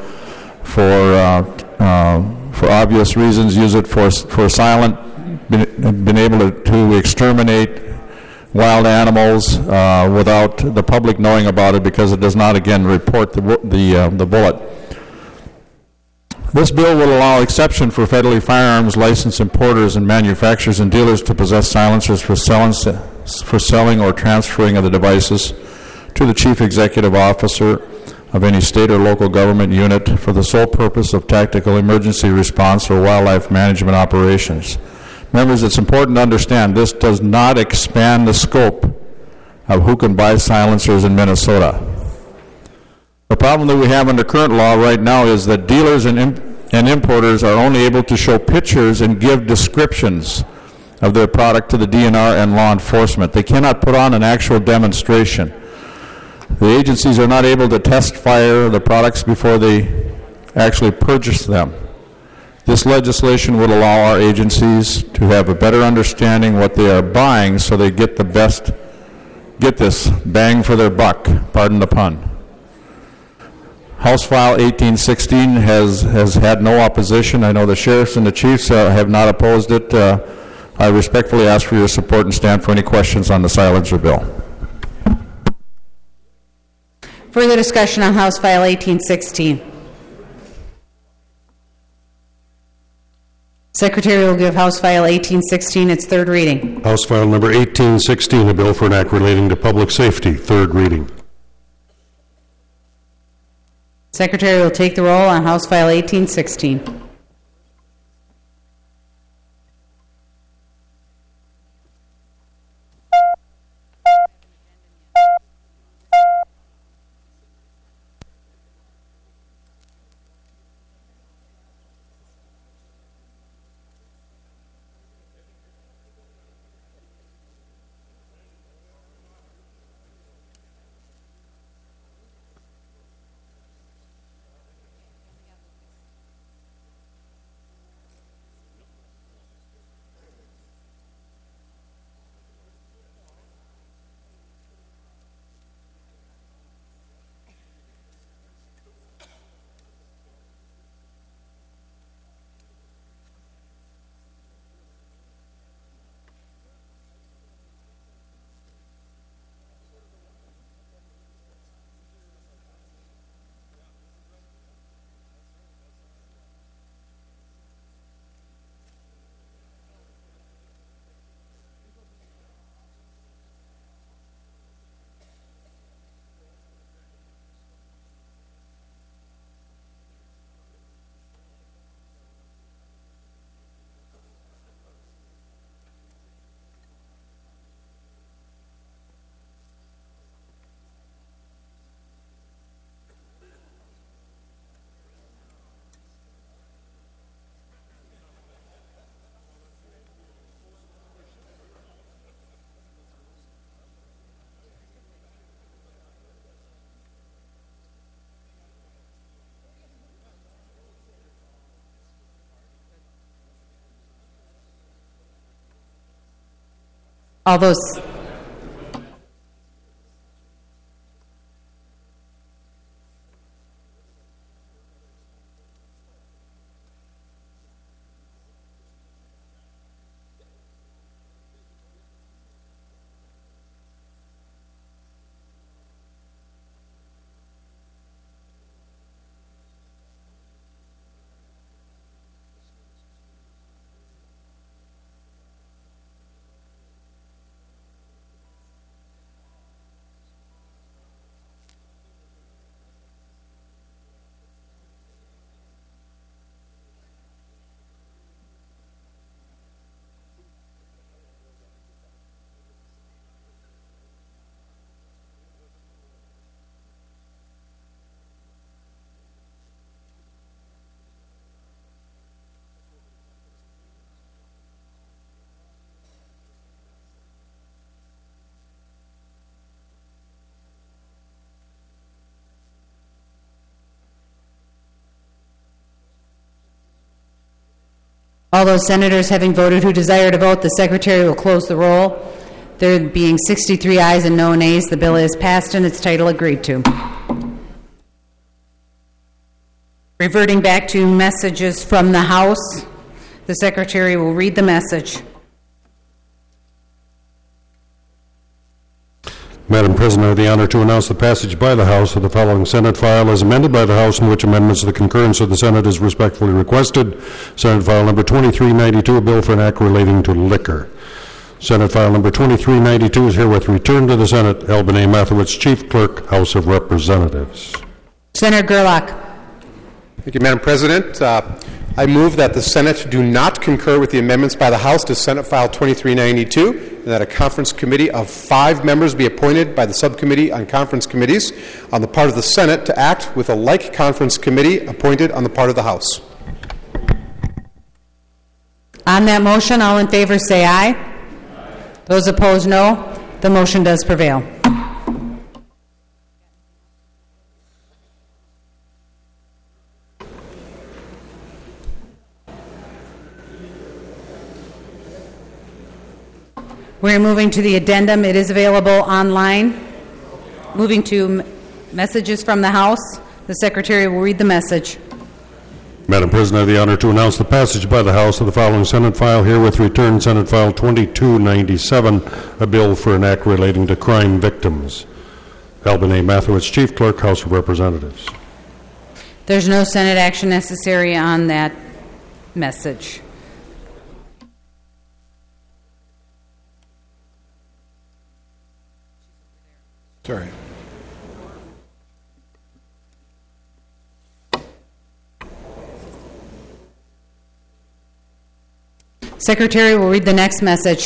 obvious reasons, use it for silent, been able to exterminate wild animals without the public knowing about it, because it does not, again, report the bullet. This bill will allow exception for federally firearms licensed importers and manufacturers and dealers to possess silencers for selling or transferring of the devices to the chief executive officer of any state or local government unit for the sole purpose of tactical emergency response or wildlife management operations. Members, it's important to understand this does not expand the scope of who can buy silencers in Minnesota. The problem that we have under current law right now is that dealers and importers are only able to show pictures and give descriptions of their product to the DNR and law enforcement. They cannot put on an actual demonstration. The agencies are not able to test fire the products before they actually purchase them. This legislation would allow our agencies to have a better understanding what they are buying so they get the best, get this, bang for their buck, pardon the pun. House File 1816 has had no opposition. I know the sheriffs and the chiefs have not opposed it. I respectfully ask for your support and stand for any questions on the silencer bill. Further discussion on House File 1816. Secretary will give House File 1816 its third reading. House File number 1816, a bill for an act relating to public safety, third reading. Secretary will take the roll on House File 1816. All those All those senators having voted who desire to vote, the Secretary will close the roll. There being 63 ayes and no nays, the bill is passed and its title agreed to. Reverting back to messages from the House, the Secretary will read the message. Madam President, I have the honor to announce the passage by the House of the following Senate file as amended by the House, in which amendments of the concurrence of the Senate is respectfully requested. Senate file number 2392, a bill for an act relating to liquor. Senate file number 2392 is herewith returned to the Senate. Albin A. Mathewitz, Chief Clerk, House of Representatives. Senator Gerlach. Thank you, Madam President. I move that the Senate do not concur with the amendments by the House to Senate File 2392, and that a conference committee of 5 members be appointed by the Subcommittee on Conference Committees on the part of the Senate to act with a like conference committee appointed on the part of the House. On that motion, all in favor say aye. Those opposed, no. The motion does prevail. We're moving to the addendum. It is available online. Moving to messages from the House. The Secretary will read the message. Madam President, I have the honor to announce the passage by the House of the following Senate file, herewith returned Senate File 2297, a bill for an act relating to crime victims. Albin A. Mathewitz, Chief Clerk, House of Representatives. There's no Senate action necessary on that message. Sorry. Secretary will read the next message.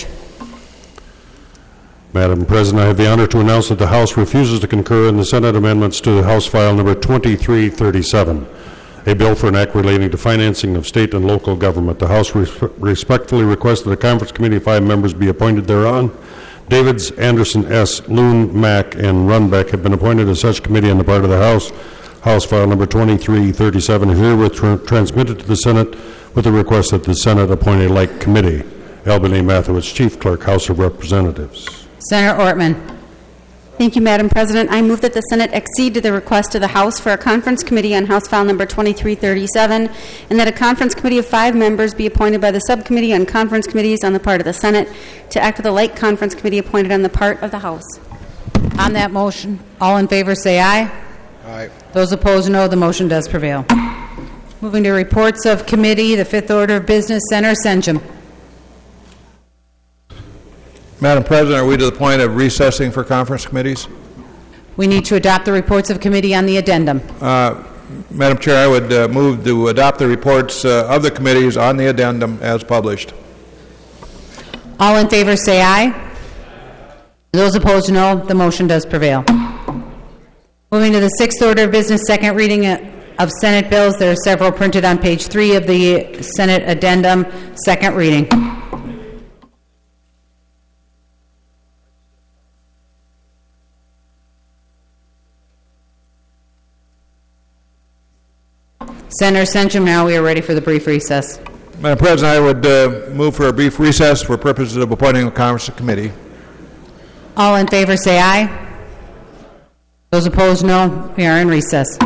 Madam President, I have the honor to announce that the House refuses to concur in the Senate amendments to House File number 2337, a bill for an act relating to financing of state and local government. The House respectfully requests that a conference committee of 5 members be appointed thereon. Davids, Anderson S., Loon, Mack, and Runbeck have been appointed as such committee on the part of the House. House File number 2337 is herewith transmitted to the Senate with the request that the Senate appoint a like committee. Albin A. Mathewitz, Chief Clerk, House of Representatives. Senator Ortman. Thank you, Madam President. I move that the Senate accede to the request of the House for a conference committee on House File number 2337, and that a conference committee of 5 members be appointed by the Subcommittee on Conference Committees on the part of the Senate to act with a like conference committee appointed on the part of the House. On that motion, all in favor say aye. Aye. Those opposed, no. The motion does prevail. Moving to reports of committee, the fifth order of business, Senator Senjum. Madam President, are we to the point of recessing for conference committees? We need to adopt the reports of committee on the addendum. Madam Chair, I would move to adopt the reports of the committees on the addendum as published. All in favor say aye. Those opposed, no. The motion does prevail. Moving to the sixth order of business, second reading of Senate bills. There are several printed on page 3 of the Senate addendum, second reading. Senator Senjum, now we are ready for the brief recess. Madam President, I would move for a brief recess for purposes of appointing a conference committee. All in favor say aye. Those opposed, no. We are in recess.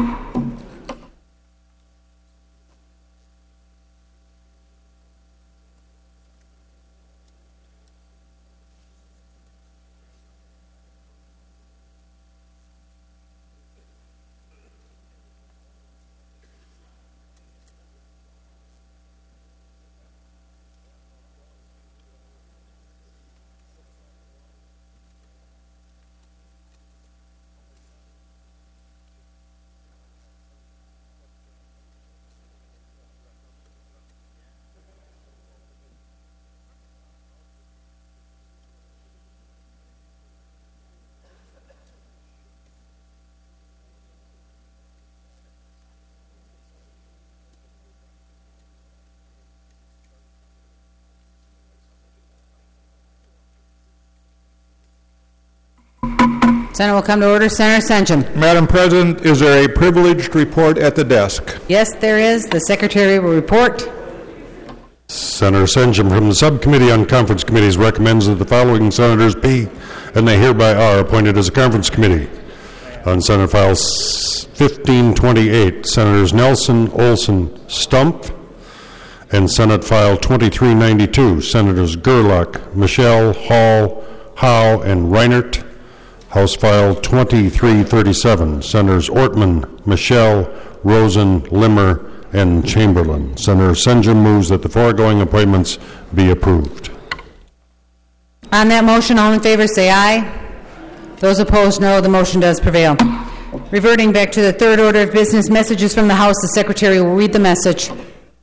Senate will come to order. Senator Senjum. Madam President, is there a privileged report at the desk? Yes, there is. The Secretary will report. Senator Senjum from the Subcommittee on Conference Committees recommends that the following senators be, and they hereby are, appointed as a conference committee. On Senate File 1528, Senators Nelson, Olson, Stumpf, and Senate File 2392, Senators Gerlach, Michelle, Hall, Howe, and Reinert. House File 2337, Senators Ortman, Michelle, Rosen, Limmer, and Chamberlain. Senator Senjum moves that the foregoing appointments be approved. On that motion, all in favor say aye. Those opposed, no. The motion does prevail. Reverting back to the third order of business, messages from the House. The Secretary will read the message.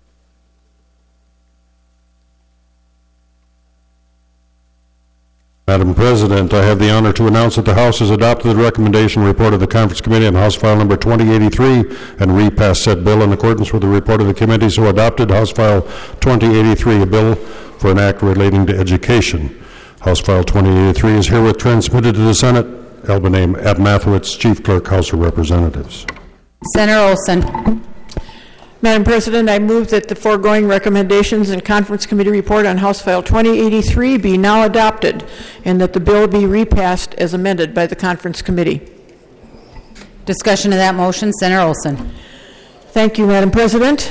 Madam President, I have the honor to announce that the House has adopted the recommendation report of the Conference Committee on House File number 2083 and repassed said bill in accordance with the report of the committee, so adopted House File 2083, a bill for an act relating to education. House File 2083 is herewith transmitted to the Senate. Alban A. Abmathowitz, Chief Clerk, House of Representatives. Senator Olson. Madam President, I move that the foregoing recommendations and Conference Committee report on House File 2083 be now adopted and that the bill be repassed as amended by the Conference Committee. Discussion of that motion. Senator Olson. Thank you, Madam President.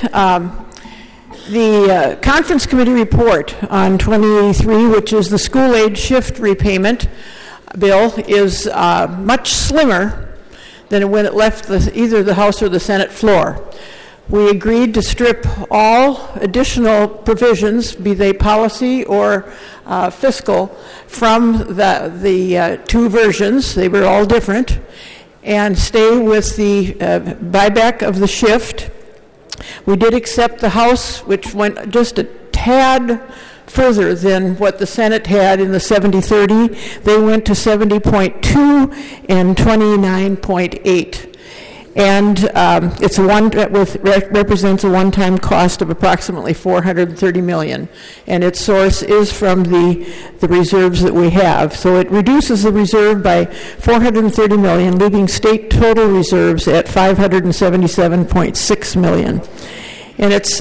The Conference Committee report on 2083, which is the school aid shift repayment bill, is much slimmer than when it left either the House or the Senate floor. We agreed to strip all additional provisions, be they policy or fiscal, from the two versions. They were all different, and stay with the buyback of the shift. We did accept the House, which went just a tad further than what the Senate had in the 70-30. They went to 70.2 and 29.8. And represents a one-time cost of approximately $430 million, and its source is from the reserves that we have. So it reduces the reserve by $430 million, leaving state total reserves at $577.6 million. And it's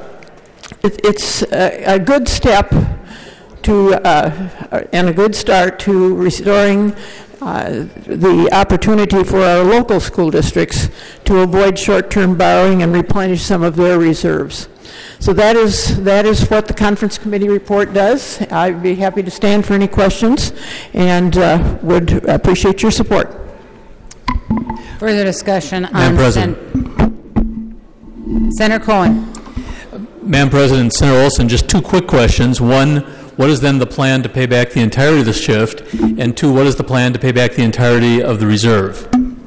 a good step to and a good start to restoring the opportunity for our local school districts to avoid short-term borrowing and replenish some of their reserves. So that is what the Conference Committee report does. I'd be happy to stand for any questions and would appreciate your support. Further discussion Madam on President. Senator Cohen. Madam President, Senator Olson, just two quick questions. One, what is then the plan to pay back the entirety of the shift? And two, what is the plan to pay back the entirety of the reserve?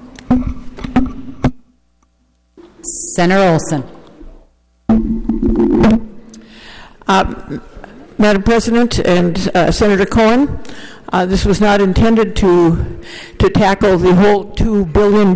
Senator Olson. Madam President and Senator Cohen, this was not intended to tackle the whole $2 billion,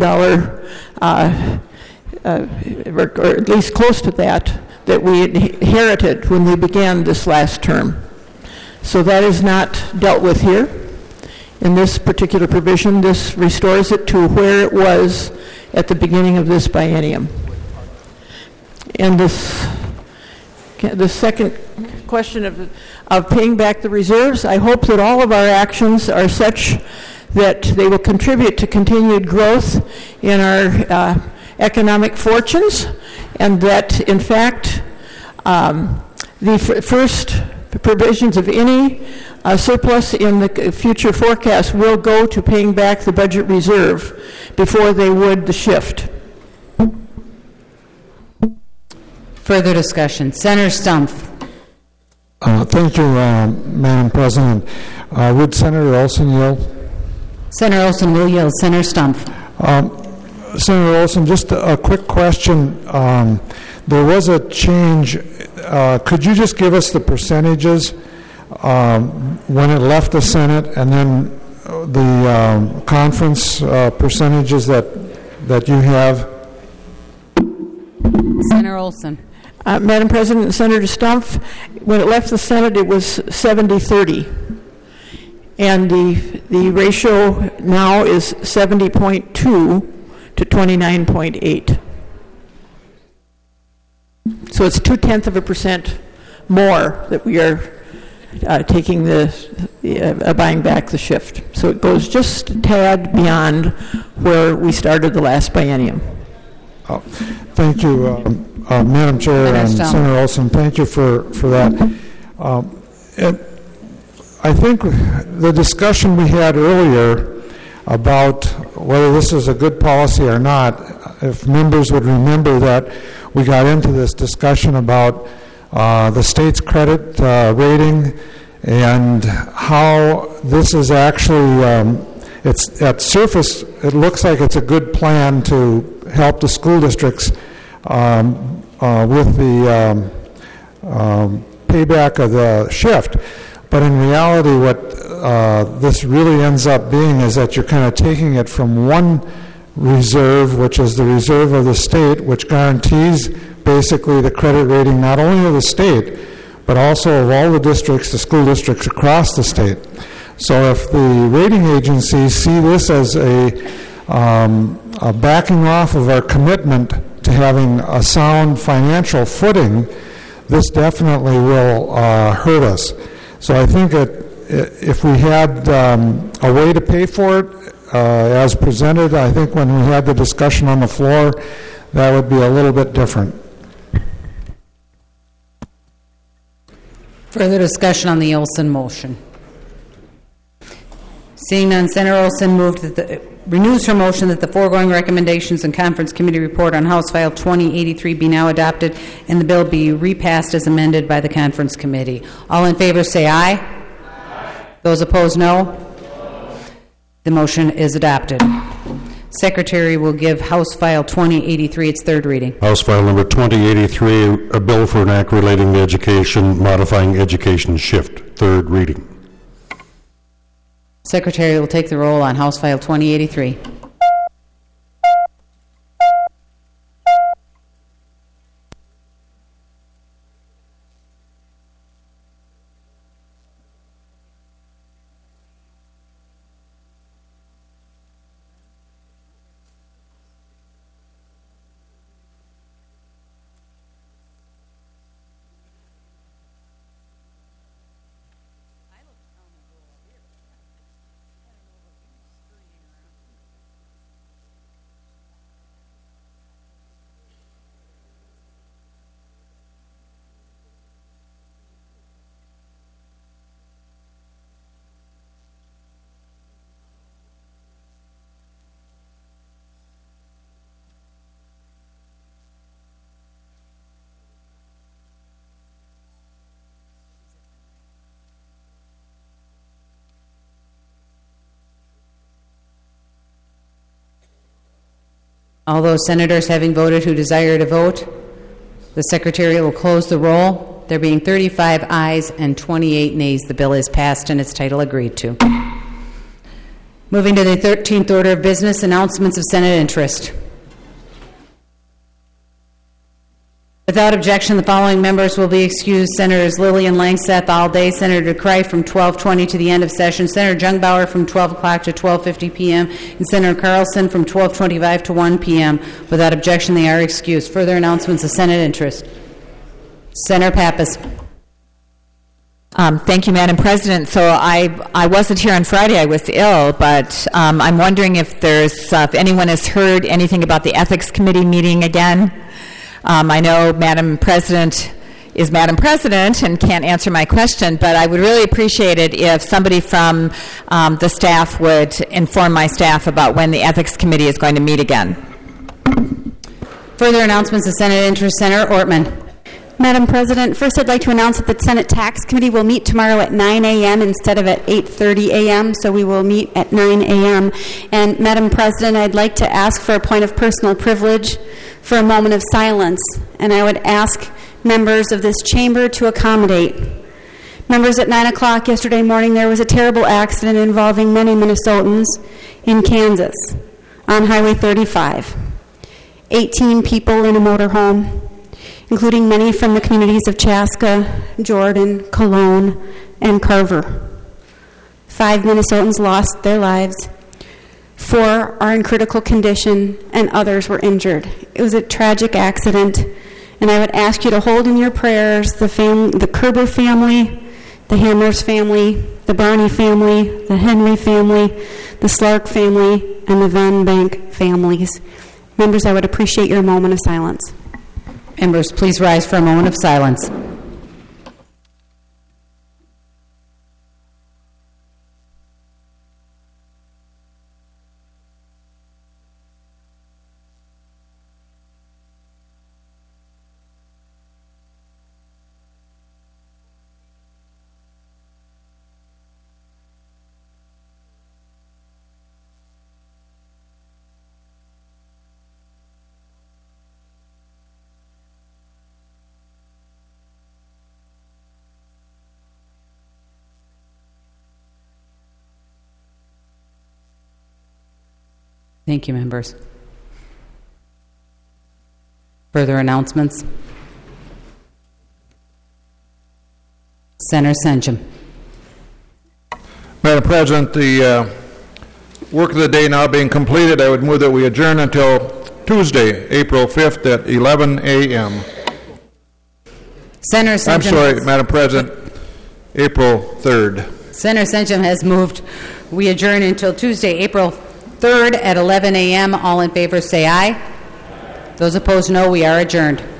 or at least close to that we inherited when we began this last term. So that is not dealt with here. In this particular provision, this restores it to where it was at the beginning of this biennium. And the second question of paying back the reserves, I hope that all of our actions are such that they will contribute to continued growth in our economic fortunes, and that, in fact, the first provisions of any surplus in the future forecast will go to paying back the budget reserve before they would the shift. Further discussion. Senator Stumpf. Thank you, Madam President. Would Senator Olson yield? Senator Olson will yield. Senator Stumpf. Senator Olson, just a quick question. There was a change. Could you just give us the percentages when it left the Senate, and then the conference percentages that you have? Senator Olson. Madam President, Senator Stumpf, when it left the Senate, it was 70-30. And the ratio now is 70.2 to 29.8. So it's 0.2% more that we are taking buying back the shift. So it goes just a tad beyond where we started the last biennium. Thank you, Madam Chair and Senator Olson. Thank you for that. I think the discussion we had earlier about whether this is a good policy or not, if members would remember that we got into this discussion about the state's credit rating and how this is actually, it's at surface, it looks like it's a good plan to help the school districts with the payback of the shift. But in reality, what this really ends up being is that you're kind of taking it from one reserve, which is the reserve of the state, which guarantees basically the credit rating not only of the state, but also of all the districts, the school districts across the state. So if the rating agencies see this as a backing off of our commitment to having a sound financial footing, this definitely will hurt us. So I think if we had a way to pay for it as presented, I think when we had the discussion on the floor, that would be a little bit different. Further discussion on the Olson motion. Seeing none, Senator Olson renews her motion that the foregoing recommendations and conference committee report on House File 2083 be now adopted and the bill be repassed as amended by the conference committee. All in favor say aye. Aye. Those opposed, no. The motion is adopted. Secretary will give House File 2083 its third reading. House File number 2083, a bill for an act relating to education, modifying education shift, third reading. Secretary will take the roll on House File 2083. All those senators having voted who desire to vote, the Secretary will close the roll. There being 35 ayes and 28 nays, the bill is passed and its title agreed to. Moving to the 13th order of business, announcements of Senate interest. Without objection, the following members will be excused. Senators Lillian Langseth all day, Senator DeCrife from 12:20 to the end of session, Senator Jungbauer from 12 o'clock to 12:50 p.m., and Senator Carlson from 12:25 to 1 p.m. Without objection, they are excused. Further announcements of Senate interest. Senator Pappas. Thank you, Madam President. So I wasn't here on Friday. I was ill, but I'm wondering if if anyone has heard anything about the Ethics Committee meeting again. I know Madam President is Madam President and can't answer my question, but I would really appreciate it if somebody from the staff would inform my staff about when the Ethics Committee is going to meet again. Further announcements of Senate interest. Senator Ortman. Madam President, first I'd like to announce that the Senate Tax Committee will meet tomorrow at 9 a.m. instead of at 8:30 a.m., so we will meet at 9 a.m. And Madam President, I'd like to ask for a point of personal privilege for a moment of silence, and I would ask members of this chamber to accommodate. Members, at 9 o'clock yesterday morning, there was a terrible accident involving many Minnesotans in Kansas on Highway 35. 18 people in a motorhome, including many from the communities of Chaska, Jordan, Cologne, and Carver. 5 Minnesotans lost their lives. 4 are in critical condition, and others were injured. It was a tragic accident, And I would ask you to hold in your prayers the Kerber family, the Hammers family, the Barney family, the Henry family, the Slark family, and the Van Bank families. Members, I would appreciate your moment of silence. Members, please rise for a moment of silence. Thank you, members. Further announcements? Senator Senjum. Madam President, the work of the day now being completed, I would move that we adjourn until Tuesday, April 5th at 11 a.m. Senator Senjum. I'm sorry, Madam President, April 3rd. Senator Senjum has moved we adjourn until Tuesday, April 3rd at 11 a.m. All in favor say aye. Those opposed, no. We are adjourned.